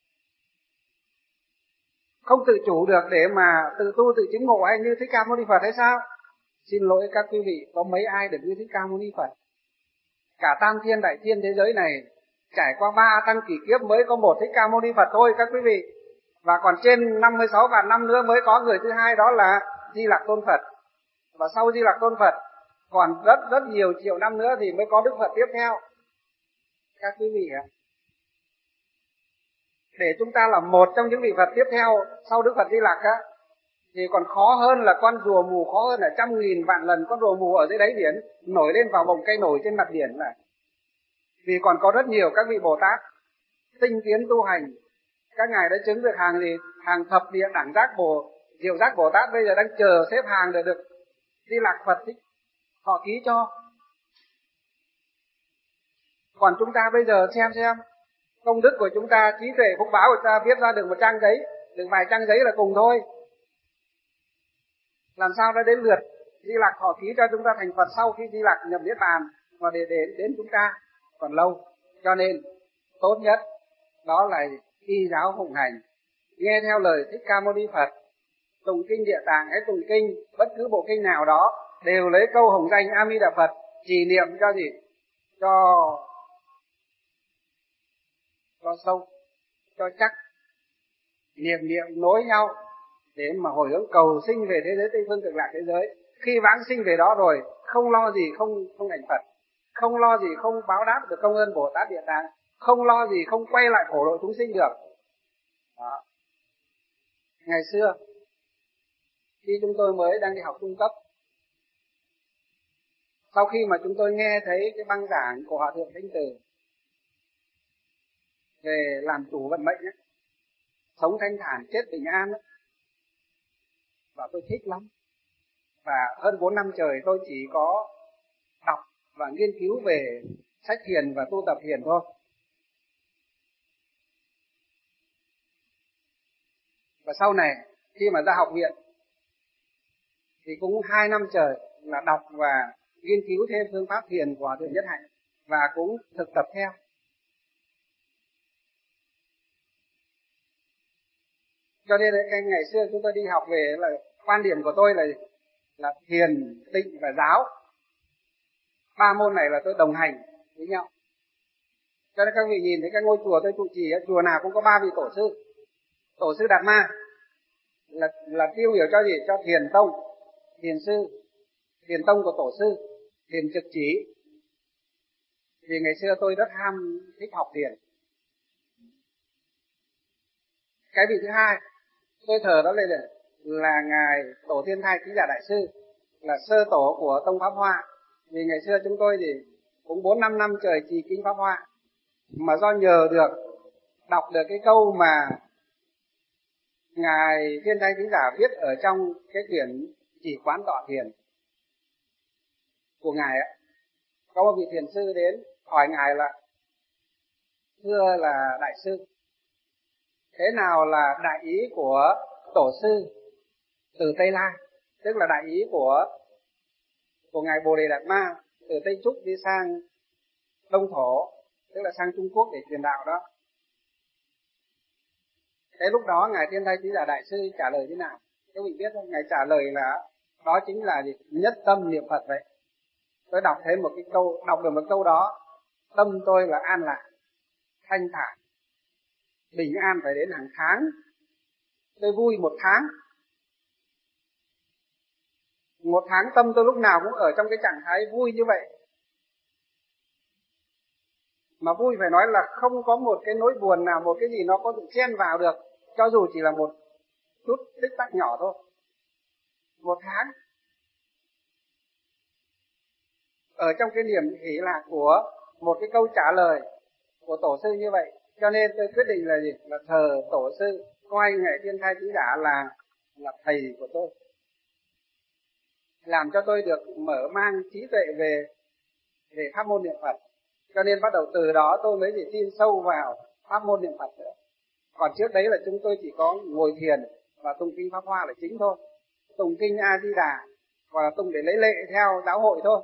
không tự chủ được để mà tự tu tự chứng ngộ hay như Thích Ca Mâu Ni Phật hay sao? Xin lỗi các quý vị, có mấy ai được như Thích Ca Mâu Ni Phật? Cả tam thiên đại thiên thế giới này trải qua 3 tăng kỷ kiếp mới có một Thích Ca Mâu Ni Phật thôi các quý vị. Và còn trên 56 vạn năm nữa mới có người thứ hai, đó là Di Lặc Tôn Phật. Và sau Di Lặc Tôn Phật còn rất nhiều triệu năm nữa thì mới có Đức Phật tiếp theo. Các quý vị ạ, để chúng ta là một trong những vị Phật tiếp theo sau Đức Phật Di Lặc á, thì còn khó hơn là con rùa mù, khó hơn là 100.000 vạn lần con rùa mù ở dưới đáy biển nổi lên vào bồng cây nổi trên mặt biển này. Vì còn có rất nhiều các vị Bồ Tát tinh tiến tu hành, các ngài đã chứng được hàng thập địa đẳng giác diệu giác Bồ Tát, bây giờ đang chờ xếp hàng để được Di Lặc Phật họ ký cho. Còn chúng ta bây giờ xem công đức của chúng ta, trí tuệ phúc báo của chúng ta viết ra được một trang giấy, được vài trang giấy là cùng thôi. Làm sao đã đến lượt Di Lặc họ ký cho chúng ta thành Phật sau khi Di Lặc nhập niết bàn, mà để đến chúng ta còn lâu. Cho nên tốt nhất đó là y giáo phụng hành, nghe theo lời Thích Ca Mâu Ni Phật, tụng kinh Địa Tạng hay tụng kinh bất cứ bộ kinh nào đó đều lấy câu hồng danh A Di Đà Phật trì niệm cho gì? Cho sâu, cho chắc, niệm nối nhau để mà hồi hướng cầu sinh về thế giới Tây Phương Cực Lạc thế giới. Khi vãng sinh về đó rồi, không lo gì không thành Phật, không lo gì không báo đáp được công ơn Bồ Tát Địa Tạng, không lo gì không quay lại phổ độ chúng sinh được. Đó. Ngày xưa khi chúng tôi mới đang đi học trung cấp, sau khi mà chúng tôi nghe thấy cái băng giảng của Hòa thượng Thanh Từ về làm chủ vận mệnh ấy, sống thanh thản chết bình an ấy, và tôi thích lắm. Và hơn 4 năm trời tôi chỉ có đọc và nghiên cứu về sách thiền và tu tập thiền thôi. Và sau này khi mà ra học viện thì cũng 2 năm trời là đọc và nghiên cứu thêm phương pháp thiền của Hòa thượng Nhất Hạnh và cũng thực tập theo. Cho nên ngày xưa chúng tôi đi học về là quan điểm của tôi là thiền, tịnh và giáo. 3 môn này là tôi đồng hành với nhau. Cho nên các vị nhìn thấy các ngôi chùa tôi trụ trì, chùa nào cũng có 3 vị tổ sư. Tổ sư Đạt Ma là tiêu biểu cho gì? Cho thiền tông, thiền sư, thiền tông của tổ sư, thiền trực chỉ. Vì ngày xưa tôi rất ham thích học thiền. Cái vị thứ hai tôi thờ đó là ngài Tổ Thiên Thai Trí Giả Đại Sư, là sơ tổ của tông Pháp Hoa. Vì ngày xưa chúng tôi thì cũng 4-5 năm trời trì kinh Pháp Hoa, mà do nhờ được đọc được cái câu mà ngài Thiên Thai Trí Giả viết ở trong cái quyển Chỉ Quán Tọa Thiền của ngài ấy. Có một vị thiền sư đến hỏi ngài là: thưa là đại sư, thế nào là đại ý của tổ sư từ Tây Lai, tức là đại ý của ngài Bồ Đề Đạt Ma từ Tây Trúc đi sang Đông Thổ, tức là sang Trung Quốc để truyền đạo đó. Thế lúc đó ngài Thiên Thai Trí Giả Đại Sư trả lời thế nào? Các vị biết không? Ngài trả lời là đó chính là gì? Nhất tâm niệm Phật vậy. Tôi đọc thêm một cái câu, đọc được một câu đó, tâm tôi là an lạc, thanh thản, bình an phải đến hàng tháng. Tôi vui một tháng. Một tháng tâm tôi lúc nào cũng ở trong cái trạng thái vui như vậy. Mà vui phải nói là không có một cái nỗi buồn nào, một cái gì nó có thể chen vào được, cho dù chỉ là một chút tích tắc nhỏ thôi. Một tháng ở trong cái niềm hỷ lạc của một cái câu trả lời của tổ sư như vậy. Cho nên tôi quyết định là gì? Là thờ tổ sư, coi ngài Thiên Thai Trí Giả là thầy của tôi, làm cho tôi được mở mang trí tuệ về pháp môn niệm Phật. Cho nên bắt đầu từ đó tôi mới tin sâu vào pháp môn niệm Phật nữa. Còn trước đấy là chúng tôi chỉ có ngồi thiền và tụng kinh Pháp Hoa là chính thôi, tụng kinh A Di Đà và tụng để lấy lệ theo giáo hội thôi.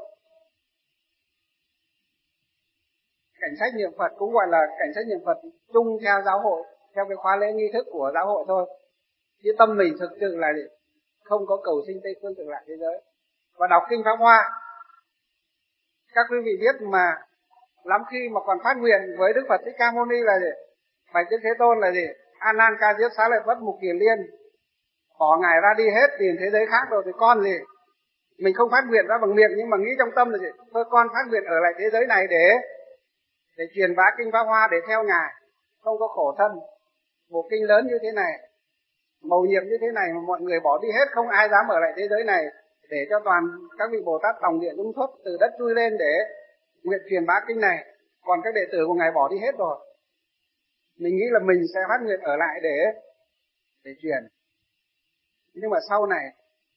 Cảnh sách niệm Phật cũng gọi là cảnh sách niệm Phật chung theo giáo hội, theo cái khóa lễ nghi thức của giáo hội thôi. Chứ tâm mình thực sự là không có cầu sinh Tây phương cực lạc thế giới. Và đọc kinh Pháp Hoa, các quý vị biết mà lắm khi mà còn phát nguyện với Đức Phật Thích Ca Mâu Ni là gì? Bạch Đức Thế Tôn là gì? An Nan Ca Diếp Xá Lợi Phất Mục Kiền Liên, bỏ ngài ra đi hết tìm thế giới khác rồi thì con gì? Mình không phát nguyện ra bằng miệng nhưng mà nghĩ trong tâm là gì? Thôi con phát nguyện ở lại thế giới này để truyền bá kinh Pháp Hoa, để theo ngài, không có khổ thân. Một kinh lớn như thế này, mầu nhiệm như thế này mà mọi người bỏ đi hết, không ai dám ở lại thế giới này, để cho toàn các vị Bồ Tát đồng điện dung thuốc từ đất chui lên để nguyện truyền bá kinh này. Còn các đệ tử của ngài bỏ đi hết rồi, mình nghĩ là mình sẽ phát nguyện ở lại để truyền. Nhưng mà sau này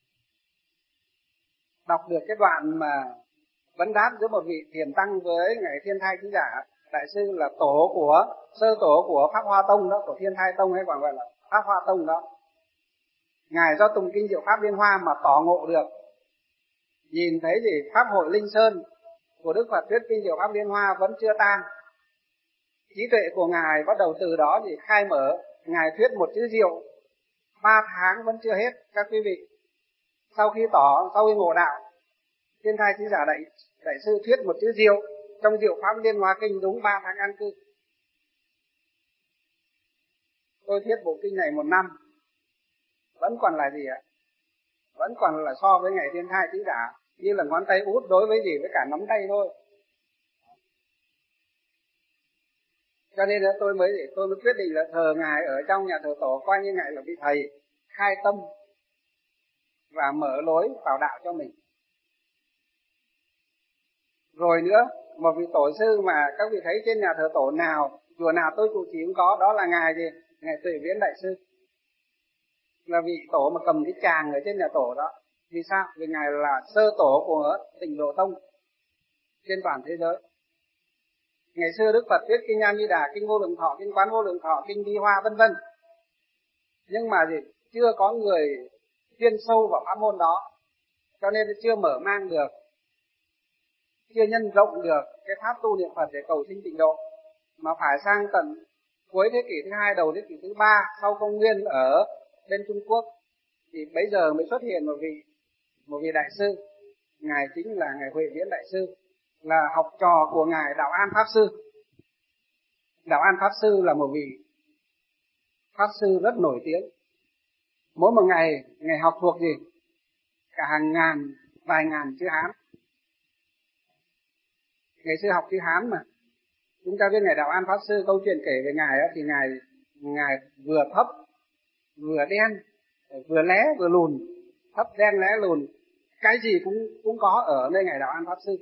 đọc được cái đoạn mà vấn đáp giữa một vị thiền tăng với ngài Thiên Thai Trí Giả Đại Sư, là sơ tổ của Pháp Hoa Tông đó, của Thiên Thai Tông hay còn gọi là Pháp Hoa Tông đó. Ngài do tụng kinh Diệu Pháp Liên Hoa mà tỏ ngộ được, nhìn thấy gì? Pháp hội Linh Sơn của Đức Phật thuyết kinh Diệu Pháp Liên Hoa vẫn chưa tan. Trí tuệ của ngài bắt đầu từ đó thì khai mở. Ngài thuyết một chữ diệu 3 tháng vẫn chưa hết các quý vị. Sau khi ngộ đạo, Thiên Thai Trí Giả Đại Sư thuyết một chữ diệu trong Diệu Pháp Liên Hoa Kinh đúng 3 tháng an cư. Tôi thuyết bộ kinh này 1 năm, vẫn còn là gì ạ? Vẫn còn là so với ngài Thiên Thai Trí Giả như là ngón tay út đối với gì? Với cả nắm tay thôi. Cho nên là tôi mới quyết định là thờ ngài ở trong nhà thờ tổ, coi như ngài là vị thầy khai tâm và mở lối vào đạo cho mình. Rồi nữa, một vị tổ sư mà các vị thấy trên nhà thờ tổ nào, chùa nào tôi trụ trì cũng có, đó là ngài gì? Ngài Tuệ Viễn Đại Sư, là vị tổ mà cầm cái tràng ở trên nhà tổ đó. Vì sao? Vì ngài là sơ tổ của Tịnh Độ Tông trên toàn thế giới. Ngày xưa Đức Phật thuyết kinh A Di Đà, kinh Vô Lượng Thọ, kinh Quán Vô Lượng Thọ, kinh Đi Hoa vân vân. Nhưng mà chưa có người chuyên sâu vào pháp môn đó, cho nên chưa mở mang được, chưa nhân rộng được cái pháp tu niệm Phật để cầu sinh tịnh độ. Mà phải sang tận cuối thế kỷ thứ 2 đầu thế kỷ thứ 3 sau công nguyên ở bên Trung Quốc thì bây giờ mới xuất hiện một vị đại sư. Ngài chính là ngài Huệ Viễn Đại Sư, là học trò của ngài Đạo An Pháp Sư. Đạo An Pháp Sư là một vị Pháp Sư rất nổi tiếng. Mỗi một ngày học thuộc gì? Cả hàng ngàn, vài ngàn chữ Hán. Ngày xưa học chữ Hán mà. Chúng ta biết ngài Đạo An Pháp Sư, câu chuyện kể về ngài đó, thì ngài ngài vừa thấp vừa đen, vừa lé vừa lùn, thấp đen lé lùn, cái gì cũng có ở nơi ngài Đạo An Pháp Sư.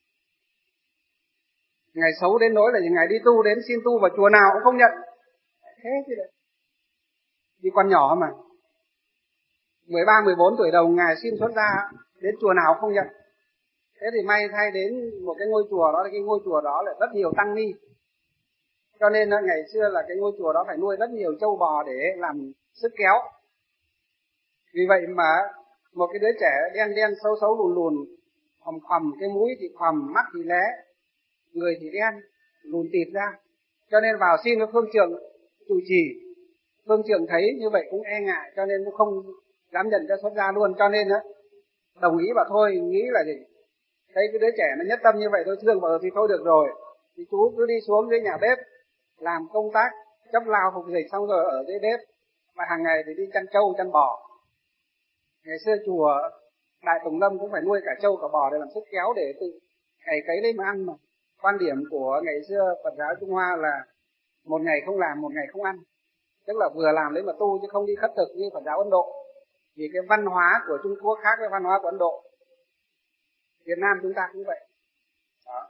Ngài xấu đến nỗi là ngài đi tu đến xin tu vào chùa nào cũng không nhận. Thế chứ đấy. Vì còn nhỏ mà. 13, 14 tuổi đầu ngài xin xuất gia đến chùa nào cũng không nhận. Thế thì may thay đến một cái ngôi chùa đó, cái ngôi chùa đó là rất nhiều tăng ni. Cho nên ngày xưa là cái ngôi chùa đó phải nuôi rất nhiều trâu bò để làm sức kéo. Vì vậy mà một cái đứa trẻ đen đen xấu xấu lùn lùn, khòm khòm, cái mũi thì khòm, mắt thì lé, người thì đen, lùn tịt ra. Cho nên vào xin với phương trượng trụ trì. Phương trượng thấy như vậy cũng e ngại, cho nên cũng không dám nhận cho xuất gia luôn. Cho nên đồng ý và thôi, nghĩ là gì? Thấy cái đứa trẻ nó nhất tâm như vậy tôi thương vợ thì thôi được rồi. Thì chú cứ đi xuống dưới nhà bếp làm công tác chấp lao phục dịch, xong rồi ở dưới bếp và hàng ngày thì đi chăn trâu chăn bò. Ngày xưa chùa Đại Tùng Lâm cũng phải nuôi cả trâu cả bò để làm sức kéo để tự cày cấy lấy mà ăn mà. Quan điểm của ngày xưa Phật giáo Trung Hoa là một ngày không làm, một ngày không ăn. Tức là vừa làm lấy mà tu chứ không đi khất thực như Phật giáo Ấn Độ. Vì cái văn hóa của Trung Quốc khác với văn hóa của Ấn Độ. Việt Nam chúng ta cũng vậy. Đó.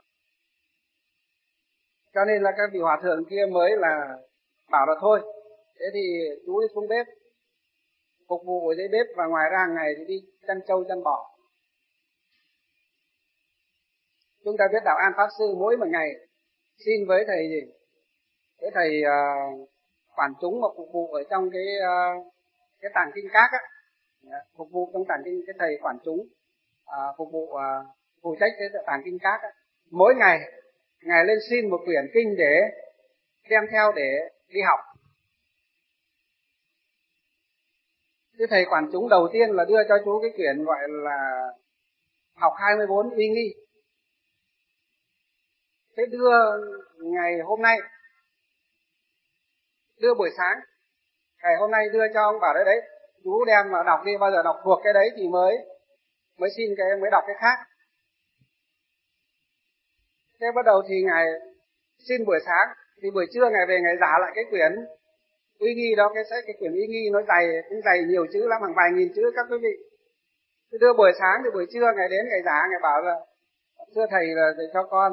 Cho nên là các vị hòa thượng kia mới là bảo là thôi, thế thì chú đi xuống bếp phục vụ ở dưới bếp, và ngoài ra hàng ngày thì đi chăn trâu chăn bò. Chúng ta biết Đạo An Pháp Sư mỗi một ngày xin với thầy gì? Cái thầy quản chúng mà phục vụ ở trong cái tàng kinh các á, phục vụ trong tàng kinh, cái thầy quản chúng phục vụ phụ trách cái tàng kinh các á. Mỗi ngày ngài lên xin một quyển kinh để đem theo để đi học. Cái thầy quản chúng đầu tiên là đưa cho chú cái quyển gọi là học 24 uy nghi. Thế đưa ngày hôm nay, đưa buổi sáng, ngày hôm nay đưa cho ông, bảo đấy chú đem mà đọc đi, bao giờ đọc thuộc cái đấy thì mới xin mới đọc cái khác. Thế bắt đầu thì ngài xin buổi sáng, thì buổi trưa ngài về ngài giả lại cái quyển uy nghi đó, cái quyển uy nghi nó dày, cũng dày nhiều chữ lắm, hàng vài nghìn chữ các quý vị. Thế đưa buổi sáng thì buổi trưa ngài đến ngài giả, ngài bảo là thưa thầy là để cho con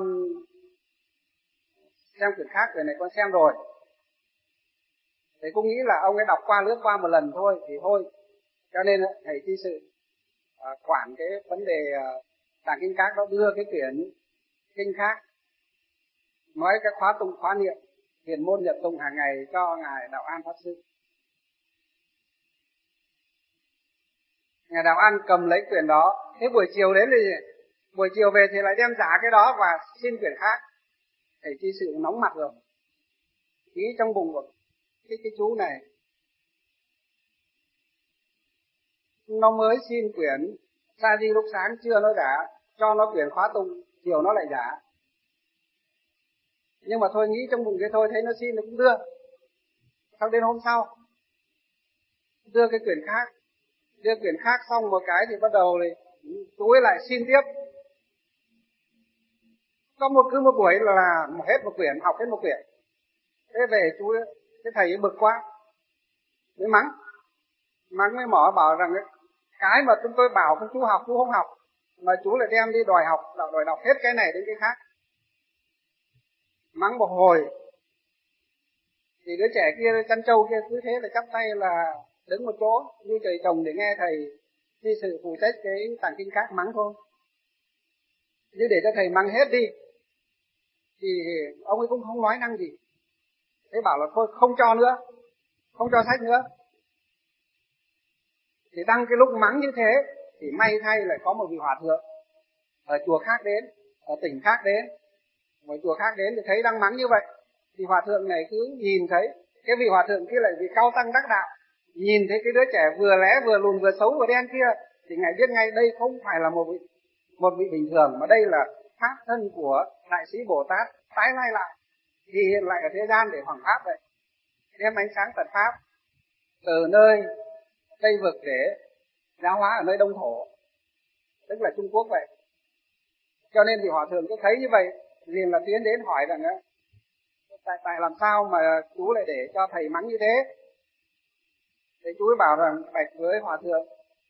xem quyển khác, quyển này con xem rồi. Thầy cũng nghĩ là ông ấy đọc qua lướt qua một lần thôi thì thôi. Cho nên thầy chi sự quản cái vấn đề tàng kinh các đó, đưa cái quyển kinh khác, nói cái khóa tụng khóa niệm hiền môn nhật tụng hàng ngày cho ngài Đạo An Pháp Sư. Ngài Đạo An cầm lấy quyển đó. Thế buổi chiều đến thì buổi chiều về thì lại đem trả cái đó và xin quyển khác. Thầy chi sự nóng mặt rồi, ý trong bụng của cái chú này, nó mới xin quyển sa di lúc sáng trưa nó giả, cho nó quyển khóa tụng chiều nó lại giả. Nhưng mà thôi, nghĩ trong bụng cái thôi, thấy nó xin nó cũng đưa. Sau đến hôm sau đưa cái quyển khác, đưa quyển khác xong một cái thì bắt đầu thì chú ấy lại xin tiếp. Có một buổi là hết một quyển, học hết một quyển. Thế về chú ấy, cái thầy ấy bực quá, mới mắng mới mỏ, bảo rằng cái mà chúng tôi bảo không chú học, chú không học, mà chú lại đem đi đòi học, đòi đọc hết cái này đến cái khác. Mắng một hồi thì đứa trẻ kia chăn trâu kia cứ thế là chắp tay là đứng một chỗ như trời trồng để nghe thầy chi sự phụ trách cái tàng kinh các mắng thôi. Chứ để cho thầy mắng hết đi thì ông ấy cũng không nói năng gì. Thế bảo là thôi không cho nữa, không cho sách nữa. Thì đăng cái lúc mắng như thế thì may thay lại có một vị hòa thượng ở chùa khác đến, ở tỉnh khác đến, một chùa khác đến thì thấy đang mắng như vậy, thì hòa thượng này cứ nhìn thấy cái vị hòa thượng kia là vị cao tăng đắc đạo, nhìn thấy cái đứa trẻ vừa lé vừa lùn vừa xấu vừa đen kia thì ngài biết ngay đây không phải là một vị bình thường, mà đây là pháp thân của đại sĩ Bồ Tát tái lai lại, thì hiện lại ở thế gian để hoằng pháp vậy, đem ánh sáng Phật pháp từ nơi Tây vực để giáo hóa ở nơi Đông thổ, tức là Trung Quốc vậy. Cho nên vị hòa thượng cứ thấy như vậy liền là tiến đến hỏi rằng tại làm sao mà chú lại để cho thầy mắng như thế? Thì chú ấy bảo rằng bạch với hòa thượng,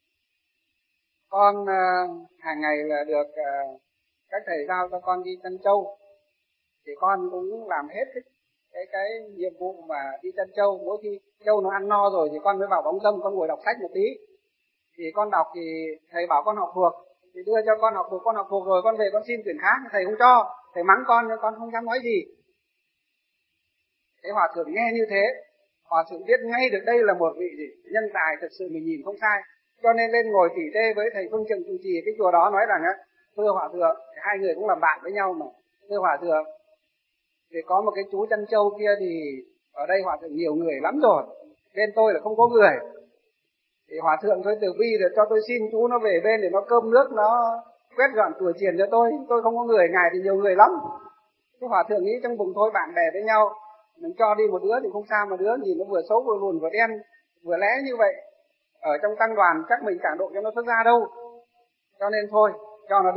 con hàng ngày là được các thầy giao cho con đi chăn trâu, thì con cũng làm hết cái nhiệm vụ mà đi chăn trâu. Mỗi khi trâu nó ăn no rồi thì con mới vào bóng râm, con ngồi đọc sách một tí. Thì con đọc thì thầy bảo con học thuộc, thì đưa cho con học thuộc, con học thuộc rồi con về con xin quyển khác, thầy không cho, thầy mắng con nhưng con không dám nói gì. Thế hòa thượng nghe như thế, hòa thượng biết ngay được đây là một vị nhân tài thực sự mình nhìn không sai, cho nên lên ngồi tỉ tê với thầy Phương Trừng trụ trì cái chùa đó, nói rằng thưa hòa thượng, hai người cũng làm bạn với nhau mà, thưa hòa thượng, thì có một cái chú chăn trâu kia thì ở đây hòa thượng nhiều người lắm rồi, bên tôi là không có người, thì hòa thượng thôi từ bi để cho tôi xin chú nó về bên để nó cơm nước, nó quét dọn chùa chiền cho tôi không có người, ngài thì nhiều người lắm. Cái hòa thượng nghĩ trong bụng thôi bạn bè với nhau, mình cho đi một đứa thì không sao, mà đứa nhìn nó vừa xấu vừa lùn vừa đen vừa lé như vậy, ở trong tăng đoàn chắc mình cản độ cho nó xuất ra đâu, cho nên thôi cho nó đi.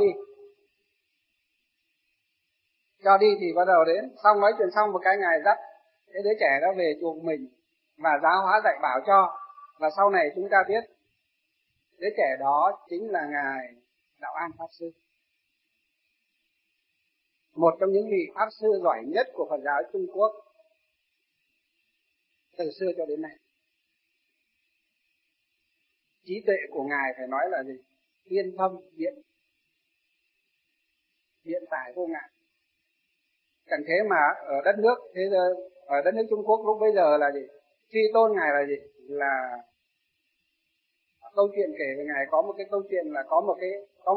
Cho đi thì bắt đầu đến xong nói chuyện xong một cái ngày dắt cái đứa trẻ đó về chùa mình và giáo hóa dạy bảo cho, và sau này chúng ta biết đứa trẻ đó chính là ngài Đạo An Pháp Sư, một trong những vị pháp sư giỏi nhất của Phật giáo Trung Quốc từ xưa cho đến nay. Trí tuệ của ngài phải nói là gì? Tiên thâm biện tài vô ngại. Chẳng thế mà ở đất nước ở đất nước Trung Quốc lúc bây giờ là gì? Truy tôn ngài là gì? Là câu chuyện kể về ngài, có một cái câu chuyện là có một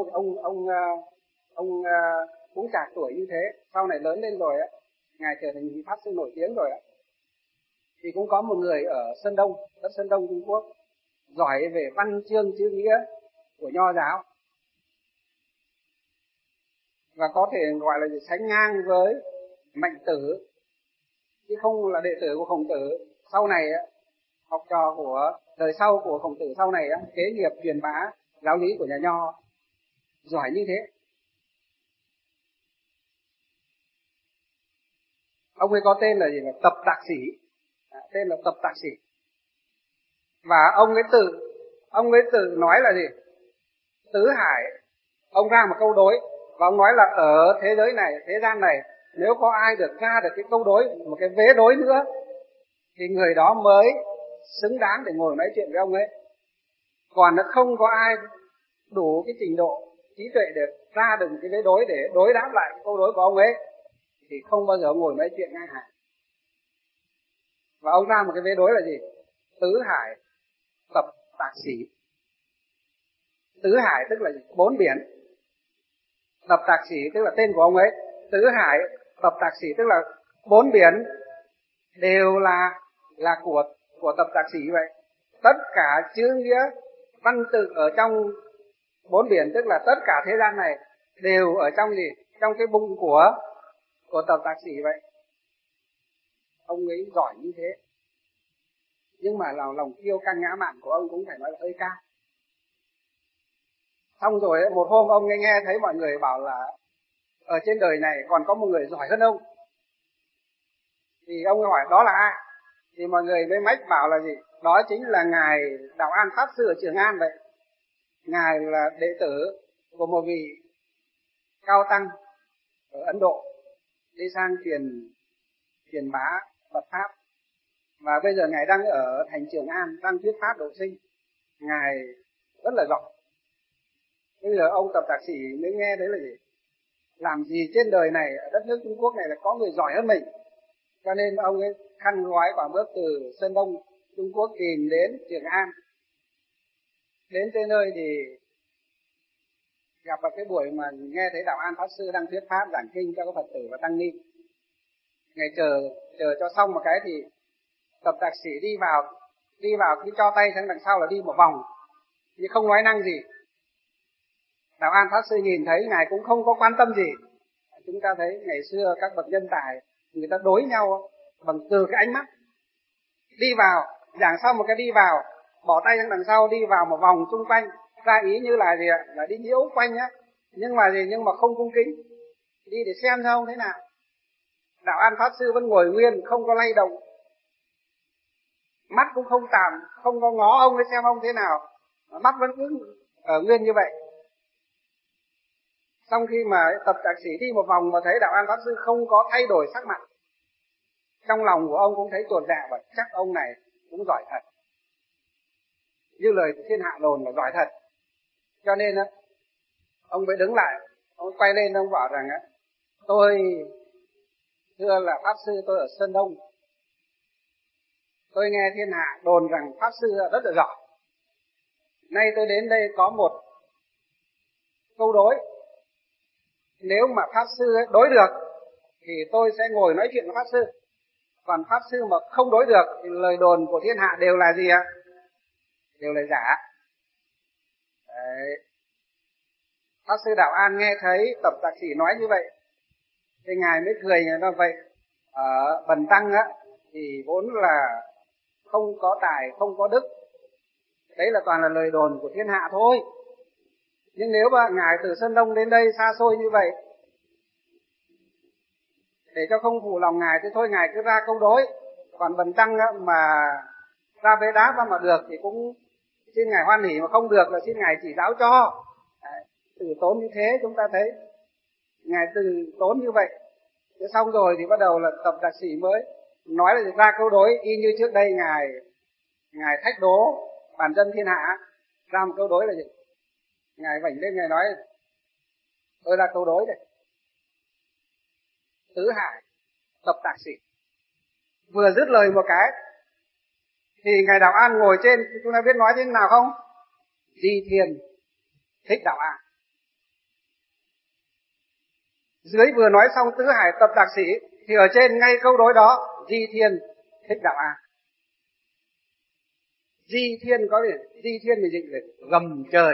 ông cũng chạc tuổi như thế, sau này lớn lên rồi á, ngài trở thành vị pháp sư nổi tiếng rồi á, thì cũng có một người ở Sơn Đông, đất Sơn Đông Trung Quốc, giỏi về văn chương chữ nghĩa của Nho giáo, và có thể gọi là sánh ngang với Mạnh Tử, chứ không là đệ tử của Khổng Tử. Sau này học trò của đời sau của Khổng Tử sau này kế nghiệp truyền bá giáo lý của nhà Nho, giỏi như thế. Ông ấy có tên là gì? Là Tập Tạc Sĩ, tên là Tập Tạc Sĩ. Và ông ấy tự nói là gì? Tứ hải, ông ra một câu đối, và ông nói là ở thế giới này, thế gian này, nếu có ai được ra được cái câu đối, một cái vế đối nữa, thì người đó mới xứng đáng để ngồi nói chuyện với ông ấy. Còn nó không có ai đủ cái trình độ trí tuệ để ra được một cái vế đối để đối đáp lại cái câu đối của ông ấy, thì không bao giờ ngồi nói chuyện ngang hàng. Và ông ra một cái vế đối là gì? Tứ hải Tập Tạc Sĩ. Tứ hải tức là bốn biển, Tập Tạc Sĩ tức là tên của ông ấy. Tứ hải Tập Tạc Sĩ tức là bốn biển đều là của Tập Tạc Sĩ vậy. Tất cả chữ nghĩa văn tự ở trong bốn biển, tức là tất cả thế gian này đều ở trong gì? Trong cái bụng của Tập Tạc Sĩ vậy. Ông ấy giỏi như thế, nhưng mà lòng kiêu căng ngã mạn của ông cũng phải nói là hơi cao. Xong rồi một hôm ông nghe thấy mọi người bảo là ở trên đời này còn có một người giỏi hơn ông, thì ông hỏi đó là ai, thì mọi người mới mách bảo là gì? Đó chính là ngài Đạo An Pháp Sư ở Trường An vậy. Ngài là đệ tử của một vị cao tăng ở Ấn Độ, đi sang truyền bá Phật pháp, và bây giờ ngài đang ở thành Trường An, đang thuyết pháp độ sinh. Ngài rất là giỏi. Bây giờ ông Tập Tạc Sĩ mới nghe đấy là gì? Làm gì trên đời này, ở đất nước Trung Quốc này là có người giỏi hơn mình. Cho nên ông ấy khăn gói quả bước từ Sơn Đông Trung Quốc tìm đến Trường An. Đến tới nơi thì gặp vào cái buổi mà nghe thấy Đạo An Pháp Sư đang thuyết pháp giảng kinh cho các Phật tử và tăng ni. Ngài chờ cho xong một cái thì Tập Tạc Sĩ đi vào cứ cho tay sang đằng sau là đi một vòng, nhưng không nói năng gì. Đạo An Pháp Sư nhìn thấy ngài cũng không có quan tâm gì. Chúng ta thấy ngày xưa các bậc nhân tài người ta đối nhau bằng từ cái ánh mắt. Đi vào giảng xong một cái đi vào, bỏ tay sang đằng sau đi vào một vòng xung quanh, ra ý như là gì ạ? Là đi nhiễu quanh á, nhưng mà không cung kính, đi để xem sao thế nào. Đạo An Pháp Sư vẫn ngồi nguyên, không có lay động, mắt cũng không tạm, không có ngó ông ấy xem ông thế nào, mắt vẫn cứ ở nguyên như vậy. Xong khi mà Tập Trạc Sĩ đi một vòng mà thấy Đạo An Pháp Sư không có thay đổi sắc mặt, trong lòng của ông cũng thấy chột dạ và chắc ông này cũng giỏi thật, như lời thiên hạ đồn là giỏi thật. Cho nên á, ông mới đứng lại, ông quay lên ông bảo rằng á, tôi thưa là Pháp Sư, tôi ở Sơn Đông, tôi nghe thiên hạ đồn rằng Pháp Sư rất là giỏi, nay tôi đến đây có một câu đối, nếu mà Pháp Sư đối được thì tôi sẽ ngồi nói chuyện với Pháp Sư, còn Pháp Sư mà không đối được thì lời đồn của thiên hạ đều là gì ạ? Đều là giả. Đấy. Pháp Sư Đạo An nghe thấy Tập Trạc Sĩ nói như vậy thì ngài mới cười, ngài nói vậy ở Bần Tăng á thì vốn là không có tài, không có đức, đấy là toàn là lời đồn của thiên hạ thôi, nhưng nếu mà ngài từ Sơn Đông đến đây xa xôi như vậy, để cho không phụ lòng ngài thì thôi ngài cứ ra câu đối, còn Bần Tăng á, mà ra vế đáp mà được thì cũng xin ngài hoan hỉ, mà không được là xin ngài chỉ giáo cho. Đấy, từ tốn như thế chúng ta thấy ngài từ tốn như vậy. Thế xong rồi thì bắt đầu là Tập Trạc Sĩ mới nói là ra câu đối y như trước đây ngài thách đố bản dân thiên hạ, ra một câu đối là gì? Ngài vảnh lên ngài nói tôi ra câu đối đây. Tứ Hải Tập Trạc Sĩ vừa dứt lời một cái thì ngài Đạo An ngồi trên, chúng ta biết nói thế nào không? Di Thiên thích Đạo An. Dưới vừa nói xong Tứ Hải Tập Trạc Sĩ thì ở trên ngay câu đối đó Di Thiên thích Đạo An. Di Thiên có gì? Di Thiên mình dịch là gầm trời,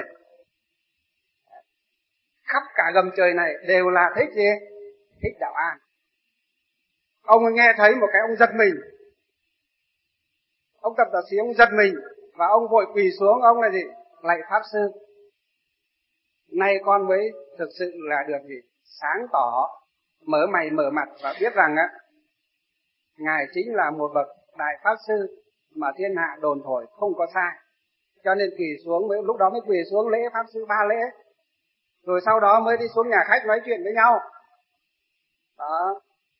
khắp cả gầm trời này đều là thích gì? Thích Đạo An. Ông nghe thấy một cái ông giật mình, ông Tập Trạc Sĩ ông giật mình và ông vội quỳ xuống, ông là gì? Lạy Pháp Sư, nay con mới thực sự là được gì? Sáng tỏ, mở mày mở mặt và biết rằng á, ngài chính là một bậc đại Pháp Sư mà thiên hạ đồn thổi không có sai. Cho nên quỳ xuống, mới lúc đó mới quỳ xuống lễ Pháp Sư 3 lễ, rồi sau đó mới đi xuống nhà khách nói chuyện với nhau. Đó.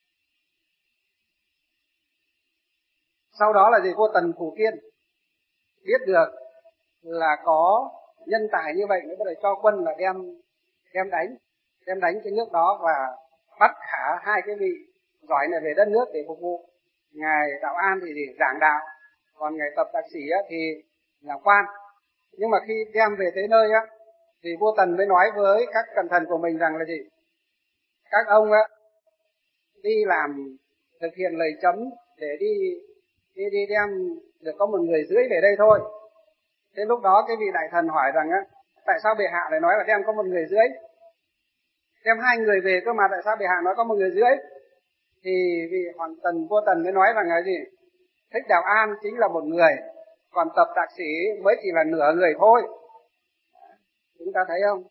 Sau đó là gì? Vua Tần Phủ Kiên biết được là có nhân tài như vậy, mới bắt đầu cho quân là đem đánh cái nước đó và bắt cả hai cái vị giỏi này về đất nước để phục vụ. Ngài Đạo An thì giảng đạo, còn ngài Tập Trạc Sĩ thì làm quan. Nhưng mà khi đem về tới nơi á thì vua Tần mới nói với các cẩn thận của mình rằng là gì? Các ông á đi làm thực hiện lời chấm để đi đem được có một người dưới về đây thôi. Thế lúc đó cái vị đại thần hỏi rằng á, tại sao bệ hạ lại nói là đem có một người dưới? Đem 2 người về cơ mà tại sao bệ hạ nói có một người dưới? Thì vị vua Tần mới nói rằng là gì? Thích Đạo An chính là một người, còn Tập Trạc Sĩ mới chỉ là nửa người thôi. Chúng ta thấy không?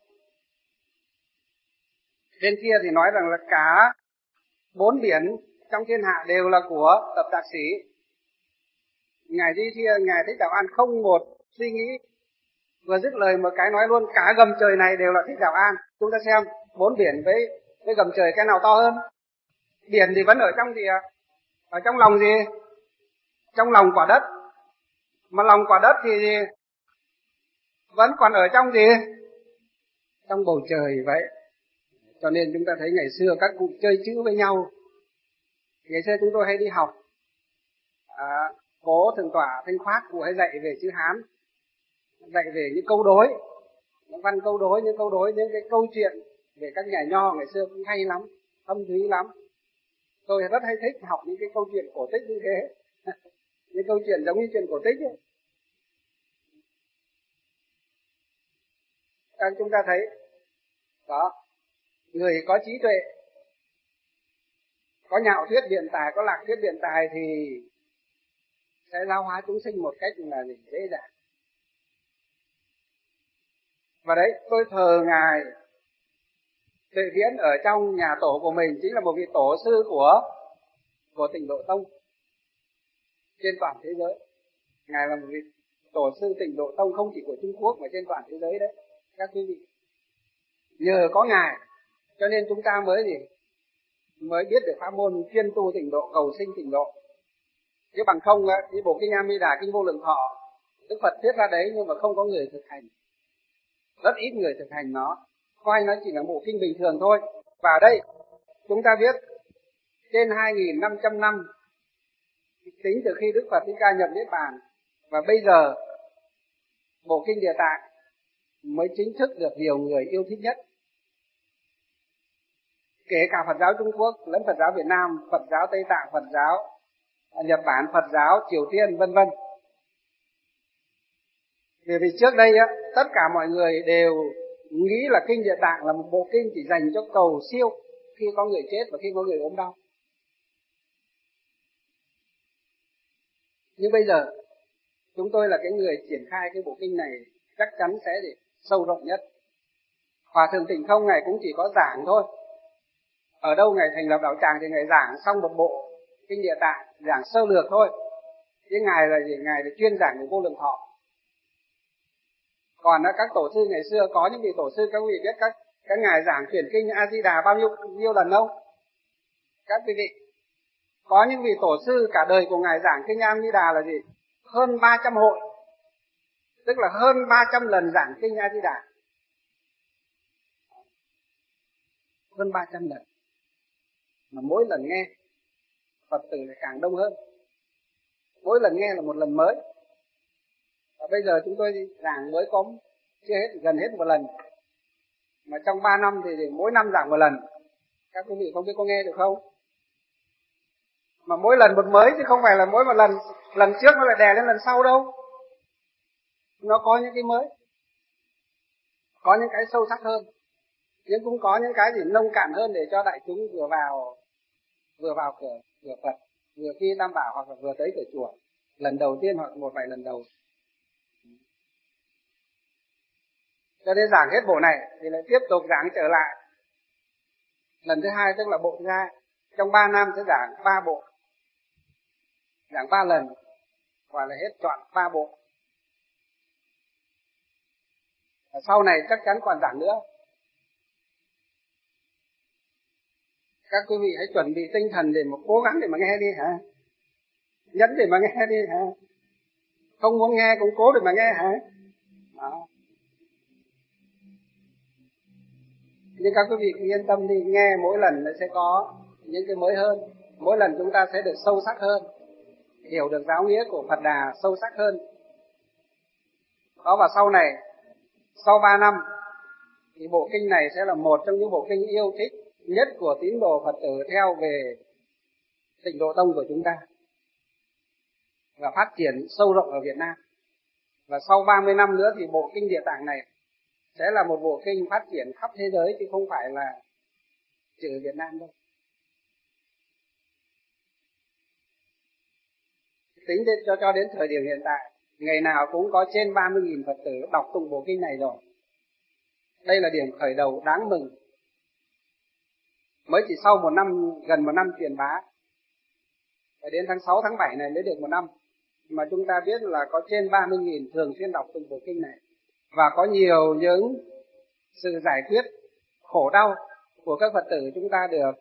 Bên kia thì nói rằng là cả 4 biển trong thiên hạ đều là của Tập Trạc Sĩ. Ngài Thích Đạo An không một suy nghĩ, vừa dứt lời một cái nói luôn cả gầm trời này đều là Thích Đạo An. Chúng ta xem 4 biển với gầm trời cái nào to hơn? Biển thì vẫn ở trong gì ạ? Ở trong lòng gì? Trong lòng quả đất. Mà lòng quả đất thì gì? Vẫn còn ở trong gì? Trong bầu trời vậy. Cho nên chúng ta thấy ngày xưa các cụ chơi chữ với nhau. Ngày xưa chúng tôi hay đi học, Cố Thượng Tọa Thanh Khoát cụ hay dạy về chữ Hán, dạy về những câu đối, những văn câu đối, những cái câu chuyện về các nhà nho ngày xưa cũng hay lắm, thâm thúy lắm. Tôi rất hay thích học những cái câu chuyện cổ tích như thế. Những câu chuyện giống như chuyện cổ tích ấy. Các chúng ta thấy đó, người có trí tuệ, có nhạo thuyết biện tài, có lạc thuyết biện tài thì sẽ giáo hóa chúng sinh một cách là dễ dàng. Và đấy, tôi thờ ngài Tuệ Viễn ở trong nhà tổ của mình, chính là một vị tổ sư của của Tịnh Độ Tông trên toàn thế giới. Ngài là một vị tổ sư Tịnh Độ Tông không chỉ của Trung Quốc mà trên toàn thế giới đấy các quý vị. Nhờ có Ngài cho nên chúng ta mới mới biết được pháp môn chuyên tu Tịnh Độ, cầu sinh Tịnh Độ. Chứ bằng không á, cái bộ kinh A Di Đà, kinh Vô Lượng Thọ Đức Phật thuyết ra đấy nhưng mà không có người thực hành, rất ít người thực hành nó, coi nó chỉ là bộ kinh bình thường thôi. Và đây chúng ta biết trên 2.500 năm tính từ khi Đức Phật Thích Ca nhập Niết Bàn, và bây giờ bộ kinh Địa Tạng mới chính thức được nhiều người yêu thích nhất. Kể cả Phật giáo Trung Quốc lẫn Phật giáo Việt Nam, Phật giáo Tây Tạng, Phật giáo Nhật Bản, Phật giáo Triều Tiên vân vân. Vì trước đây á, tất cả mọi người đều nghĩ là kinh Địa Tạng là một bộ kinh chỉ dành cho cầu siêu khi có người chết và khi có người ốm đau. Nhưng bây giờ chúng tôi là cái người triển khai cái bộ kinh này chắc chắn sẽ sâu rộng nhất. Hòa thượng Tịnh Không Ngài cũng chỉ có giảng thôi. Ở đâu Ngài thành lập đạo tràng thì Ngài giảng xong một bộ kinh Địa Tạng, giảng sơ lược thôi. Chứ Ngài là gì? Ngài là chuyên giảng về Vô Lượng Thọ. Còn các tổ sư ngày xưa, có những vị tổ sư các vị biết các ngài giảng chuyển kinh A Di Đà bao nhiêu lần đâu? Các quý vị, có những vị tổ sư cả đời của ngài giảng kinh A Di Đà là gì? Hơn 300 hội. Tức là hơn 300 lần giảng kinh A Di Đà. Hơn 300 lần. Mà mỗi lần nghe Phật tử lại càng đông hơn. Mỗi lần nghe là một lần mới. Và bây giờ chúng tôi giảng mới có chưa hết, gần hết một lần. Mà trong 3 năm thì mỗi năm giảng một lần. Các quý vị không biết có nghe được không? Mà mỗi lần một mới chứ không phải là mỗi một lần trước nó lại đè lên lần sau đâu. Nó có những cái mới, có những cái sâu sắc hơn, nhưng cũng có những cái gì nông cạn hơn để cho đại chúng vừa vào cửa Phật, vừa khi Tam Bảo hoặc là vừa tới cửa chùa lần đầu tiên hoặc một vài lần đầu. Cho nên giảng hết bộ này thì lại tiếp tục giảng trở lại lần thứ hai, tức là bộ thứ hai. Trong 3 năm sẽ giảng 3 bộ, giảng 3 lần, và là hết trọn 3 bộ. Và sau này chắc chắn còn giảng nữa. Các quý vị hãy chuẩn bị tinh thần để mà cố gắng để mà nghe đi hả? Nhẫn để mà nghe đi hả? Không muốn nghe cũng cố để mà nghe hả? Đó. Nhưng các quý vị cứ yên tâm đi, nghe mỗi lần nó sẽ có những cái mới hơn. Mỗi lần chúng ta sẽ được sâu sắc hơn, hiểu được giáo nghĩa của Phật Đà sâu sắc hơn. Đó, và sau này, sau 3 năm, thì bộ kinh này sẽ là một trong những bộ kinh yêu thích nhất của tín đồ Phật tử theo về Tịnh Độ Tông của chúng ta, và phát triển sâu rộng ở Việt Nam. Và sau 30 năm nữa thì bộ kinh Địa Tạng này sẽ là một bộ kinh phát triển khắp thế giới, chứ không phải là chỉ ở Việt Nam đâu. Tính cho đến thời điểm hiện tại, ngày nào cũng có trên 30.000 Phật tử đọc tụng bộ kinh này rồi. Đây là điểm khởi đầu đáng mừng. Mới chỉ sau gần một năm truyền bá, phải đến tháng 6, tháng 7 này mới được 1 năm, mà chúng ta biết là có trên 30.000 thường xuyên đọc tụng bộ kinh này. Và có nhiều những sự giải quyết khổ đau của các Phật tử chúng ta được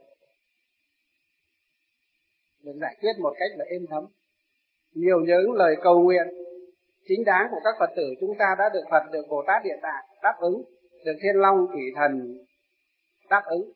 giải quyết một cách là êm thấm. Nhiều những lời cầu nguyện chính đáng của các Phật tử chúng ta đã được Phật, được Bồ Tát Địa Tạng đáp ứng, được Thiên Long Thủy Thần đáp ứng.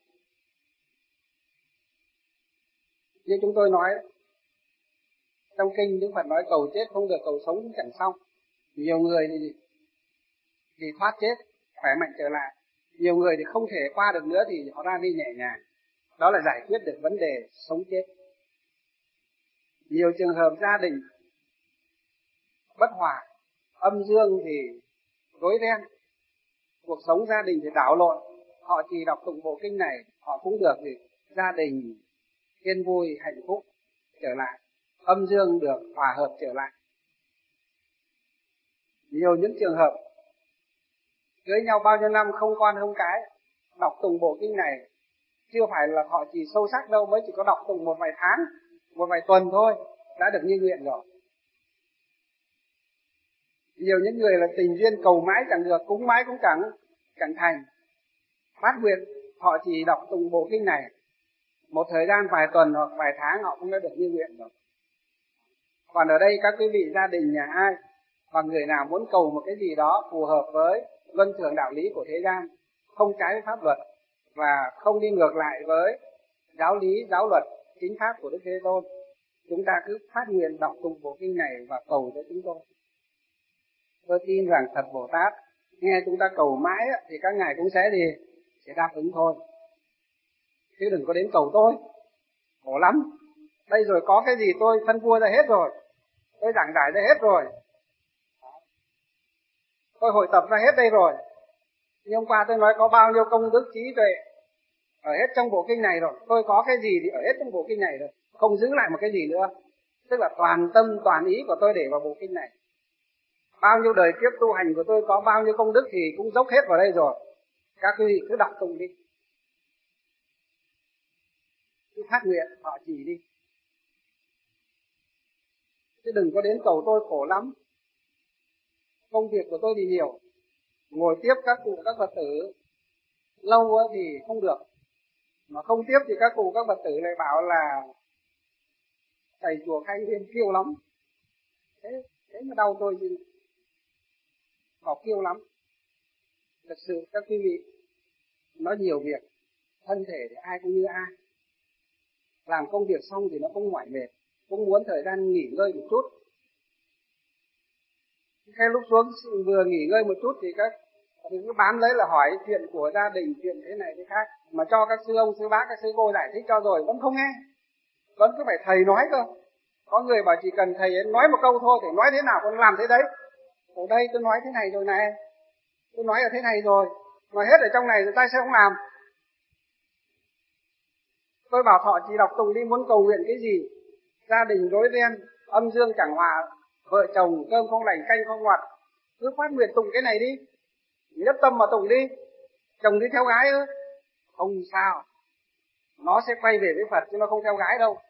Như chúng tôi nói, trong kinh Đức Phật nói cầu chết không được, cầu sống cũng chẳng xong. Nhiều người thì thoát chết, khỏe mạnh trở lại. Nhiều người thì không thể qua được nữa thì họ ra đi nhẹ nhàng. Đó là giải quyết được vấn đề sống chết. Nhiều trường hợp gia đình bất hòa, âm dương thì rối ren, cuộc sống gia đình thì đảo lộn. Họ chỉ đọc tụng bộ kinh này, họ cũng được thì gia đình yên vui, hạnh phúc trở lại, âm dương được hòa hợp trở lại. Nhiều những trường hợp cưới nhau bao nhiêu năm không con không cái, đọc tụng bộ kinh này chưa phải là họ chỉ sâu sắc đâu, mới chỉ có đọc tụng một vài tháng, một vài tuần thôi đã được như nguyện rồi. Nhiều những người là tình duyên cầu mãi chẳng được, cúng mãi cũng chẳng thành. Phát nguyện họ chỉ đọc tụng bộ kinh này một thời gian vài tuần hoặc vài tháng họ cũng đã được như nguyện rồi. Còn ở đây các quý vị gia đình nhà ai và người nào muốn cầu một cái gì đó phù hợp với luân thường đạo lý của thế gian, không trái với pháp luật và không đi ngược lại với giáo lý, giáo luật, chính pháp của Đức Thế Tôn, chúng ta cứ phát nguyện đọc tụng bộ kinh này và cầu cho chúng tôi. Tôi tin rằng thật Bồ Tát nghe chúng ta cầu mãi thì các ngài cũng sẽ đáp ứng thôi. Chứ đừng có đến cầu tôi, khổ lắm. Đây rồi có cái gì tôi phân vua ra hết rồi, tôi giảng giải ra hết rồi, tôi hội tập ra hết đây rồi. Nhưng hôm qua tôi nói có bao nhiêu công đức trí tuệ ở hết trong bộ kinh này rồi, tôi có cái gì thì ở hết trong bộ kinh này rồi, không giữ lại một cái gì nữa. Tức là toàn tâm toàn ý của tôi để vào bộ kinh này. Bao nhiêu đời kiếp tu hành của tôi có bao nhiêu công đức thì cũng dốc hết vào đây rồi. Các quý vị cứ đọc tụng đi, cứ phát nguyện họ chỉ đi, chứ đừng có đến cầu tôi, khổ lắm. Công việc của tôi thì nhiều, ngồi tiếp các cụ các Phật tử lâu thì không được, mà không tiếp thì các cụ các Phật tử lại bảo là thầy chùa Khanh Thiên kiêu lắm. Thế mà đau tôi chứ, họ kiêu lắm. Thật sự các quý vị, nó nhiều việc, thân thể thì ai cũng như ai. Làm công việc xong thì nó không mỏi mệt, cũng muốn thời gian nghỉ ngơi một chút. Cái lúc xuống vừa nghỉ ngơi một chút thì các cứ bám lấy là hỏi chuyện của gia đình, chuyện thế này thế khác, mà cho các sư ông sư bác các sư cô giải thích cho rồi vẫn không nghe, vẫn cứ phải thầy nói cơ. Có người bảo chỉ cần thầy ấy nói một câu thôi thì nói thế nào con làm thế đấy. Ở đây tôi nói thế này rồi này, tôi nói ở thế này rồi, nói hết ở trong này rồi tại sao không làm? Tôi bảo họ chỉ đọc tụng đi, muốn cầu nguyện cái gì, gia đình rối ren, âm dương chẳng hòa, vợ chồng cơm không lành canh không ngọt, cứ phát nguyện tụng cái này đi, nhất tâm mà tụng đi. Chồng đi theo gái ư? Không sao, nó sẽ quay về với Phật chứ nó không theo gái đâu.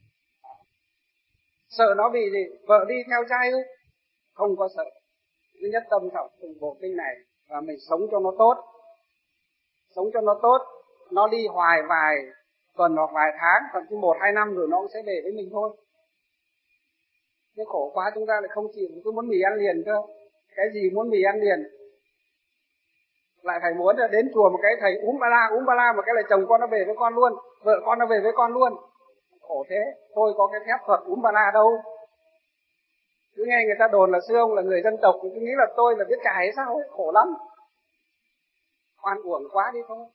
Sợ nó bị gì? Vợ đi theo trai ư? Không có sợ. Cứ nhất tâm đọc tụng bộ kinh này và mình sống cho nó tốt, sống cho nó tốt. Nó đi hoài vài tuần hoặc vài tháng, thậm chí 1-2 năm rồi nó cũng sẽ về với mình thôi. Thế khổ quá chúng ta lại không chịu, cứ muốn mì ăn liền cơ. Cái gì muốn mì ăn liền, lại phải muốn là đến chùa một cái thầy úm ba la một cái là chồng con nó về với con luôn, vợ con nó về với con luôn. Khổ thế, tôi có cái phép thuật úm ba la đâu. Cứ nghe người ta đồn là sư ông là người dân tộc, cứ nghĩ là tôi là biết cài hay sao ấy, khổ lắm. Oan uổng quá đi thôi.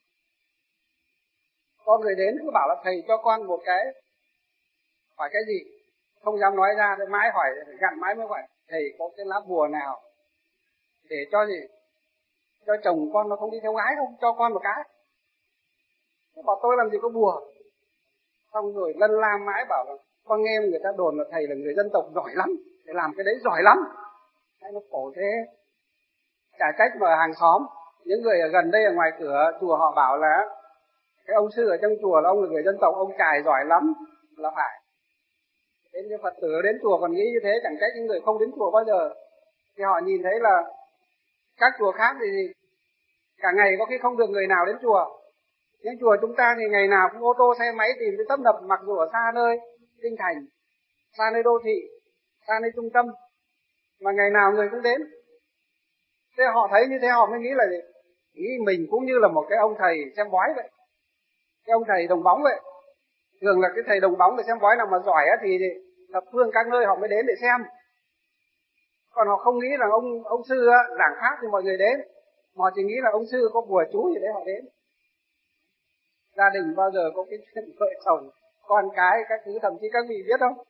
Có người đến cứ bảo là thầy cho con một cái, hỏi cái gì không dám nói ra, thì mãi hỏi, gặn mãi mới hỏi thầy có cái lá bùa nào để cho gì, cho chồng con nó không đi theo gái không, cho con một cái. Bảo tôi làm gì có bùa. Xong rồi lân la mãi bảo là con nghe người ta đồn là thầy là người dân tộc giỏi lắm, để làm cái đấy giỏi lắm. Nó khổ thế. Chả trách mà hàng xóm, những người ở gần đây ở ngoài cửa chùa họ bảo là cái ông sư ở trong chùa là ông là người dân tộc, ông cài giỏi lắm, là phải. Đến như Phật tử đến chùa còn nghĩ như thế, chẳng trách những người không đến chùa bao giờ. Thì họ nhìn thấy là các chùa khác thì gì, cả ngày có khi không được người nào đến chùa. Nhưng chùa chúng ta thì ngày nào cũng ô tô xe máy tìm cái tấp nập, mặc dù ở xa nơi kinh thành, xa nơi đô thị, xa nơi trung tâm, mà ngày nào người cũng đến. Thế họ thấy như thế họ mới nghĩ là gì? Nghĩ mình cũng như là một cái ông thầy xem bói vậy, cái ông thầy đồng bóng vậy. Thường là cái thầy đồng bóng để xem bói nào mà giỏi thì thập phương các nơi họ mới đến để xem. Còn họ không nghĩ là ông sư giảng pháp thì mọi người đến, họ chỉ nghĩ là ông sư có bùa chú gì đấy họ đến. Gia đình bao giờ có cái chuyện vợ chồng, con cái, các thứ, thậm chí các vị biết không?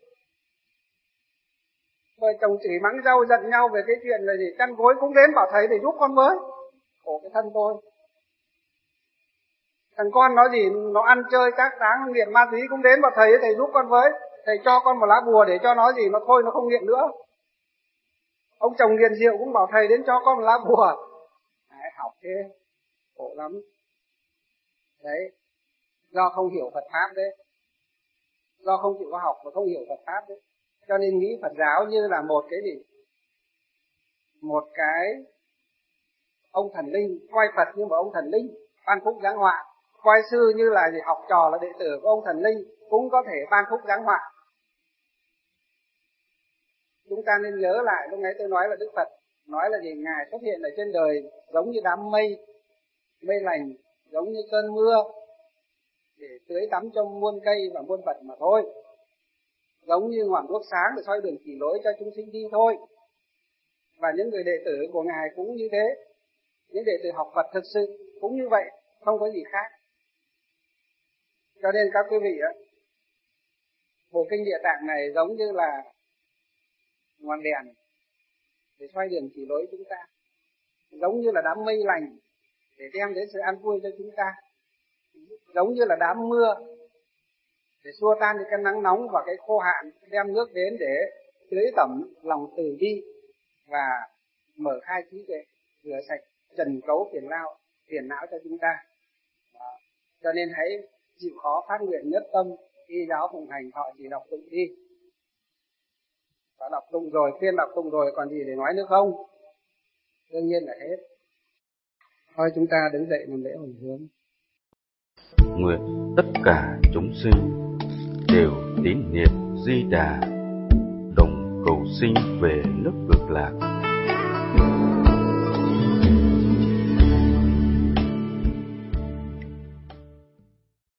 Vợ chồng chỉ mắng dâu giận nhau về cái chuyện là gì, chăn gối cũng đến bảo thầy để giúp con với. Khổ cái thân tôi. Thằng con nó gì, nó ăn chơi các đáng nghiện ma túy cũng đến bảo thầy giúp con với, thầy cho con một lá bùa để cho nó gì, nó thôi nó không nghiện nữa. Ông chồng nghiện rượu cũng bảo thầy đến cho con một lá bùa. Đấy, học thế, khổ lắm. Đấy, do không hiểu Phật Pháp đấy. do không chịu học và không hiểu Phật pháp đấy. Cho nên nghĩ Phật giáo như là một cái gì, một cái ông thần linh, coi Phật như một ông thần linh ban phúc giáng họa, coi sư như là gì, học trò là đệ tử của ông thần linh cũng có thể ban phúc giáng họa. Chúng ta nên nhớ lại lúc nãy tôi nói là Đức Phật nói là gì, ngài xuất hiện ở trên đời giống như đám mây, mây lành, giống như cơn mưa để tưới tắm cho muôn cây và muôn vật mà thôi, giống như ngọn đuốc sáng để soi đường chỉ lối cho chúng sinh đi thôi. Và những người đệ tử của ngài cũng như thế, những đệ tử học Phật thực sự cũng như vậy, không có gì khác. Cho nên các quý vị á, bộ kinh Địa Tạng này giống như là ngọn đèn để soi đường chỉ lối chúng ta, giống như là đám mây lành để đem đến sự an vui cho chúng ta, giống như là đám mưa để xua tan những cái nắng nóng và cái khô hạn, đem nước đến để tưới tẩm lòng từ bi và mở khai trí tuệ, rửa sạch trần cấu phiền não cho chúng ta. Đó. Cho nên hãy chịu khó phát nguyện nhất tâm, y giáo phụng hành, thọ chỉ đọc tụng đi. Đã đọc tụng rồi, khuyên đọc tụng rồi, còn gì để nói nữa không? Đương nhiên là hết. Thôi chúng ta đứng dậy làm lễ hồi hướng. Nguyện tất cả chúng sinh đều tín niệm Di Đà, đồng cầu sinh về nước Cực Lạc.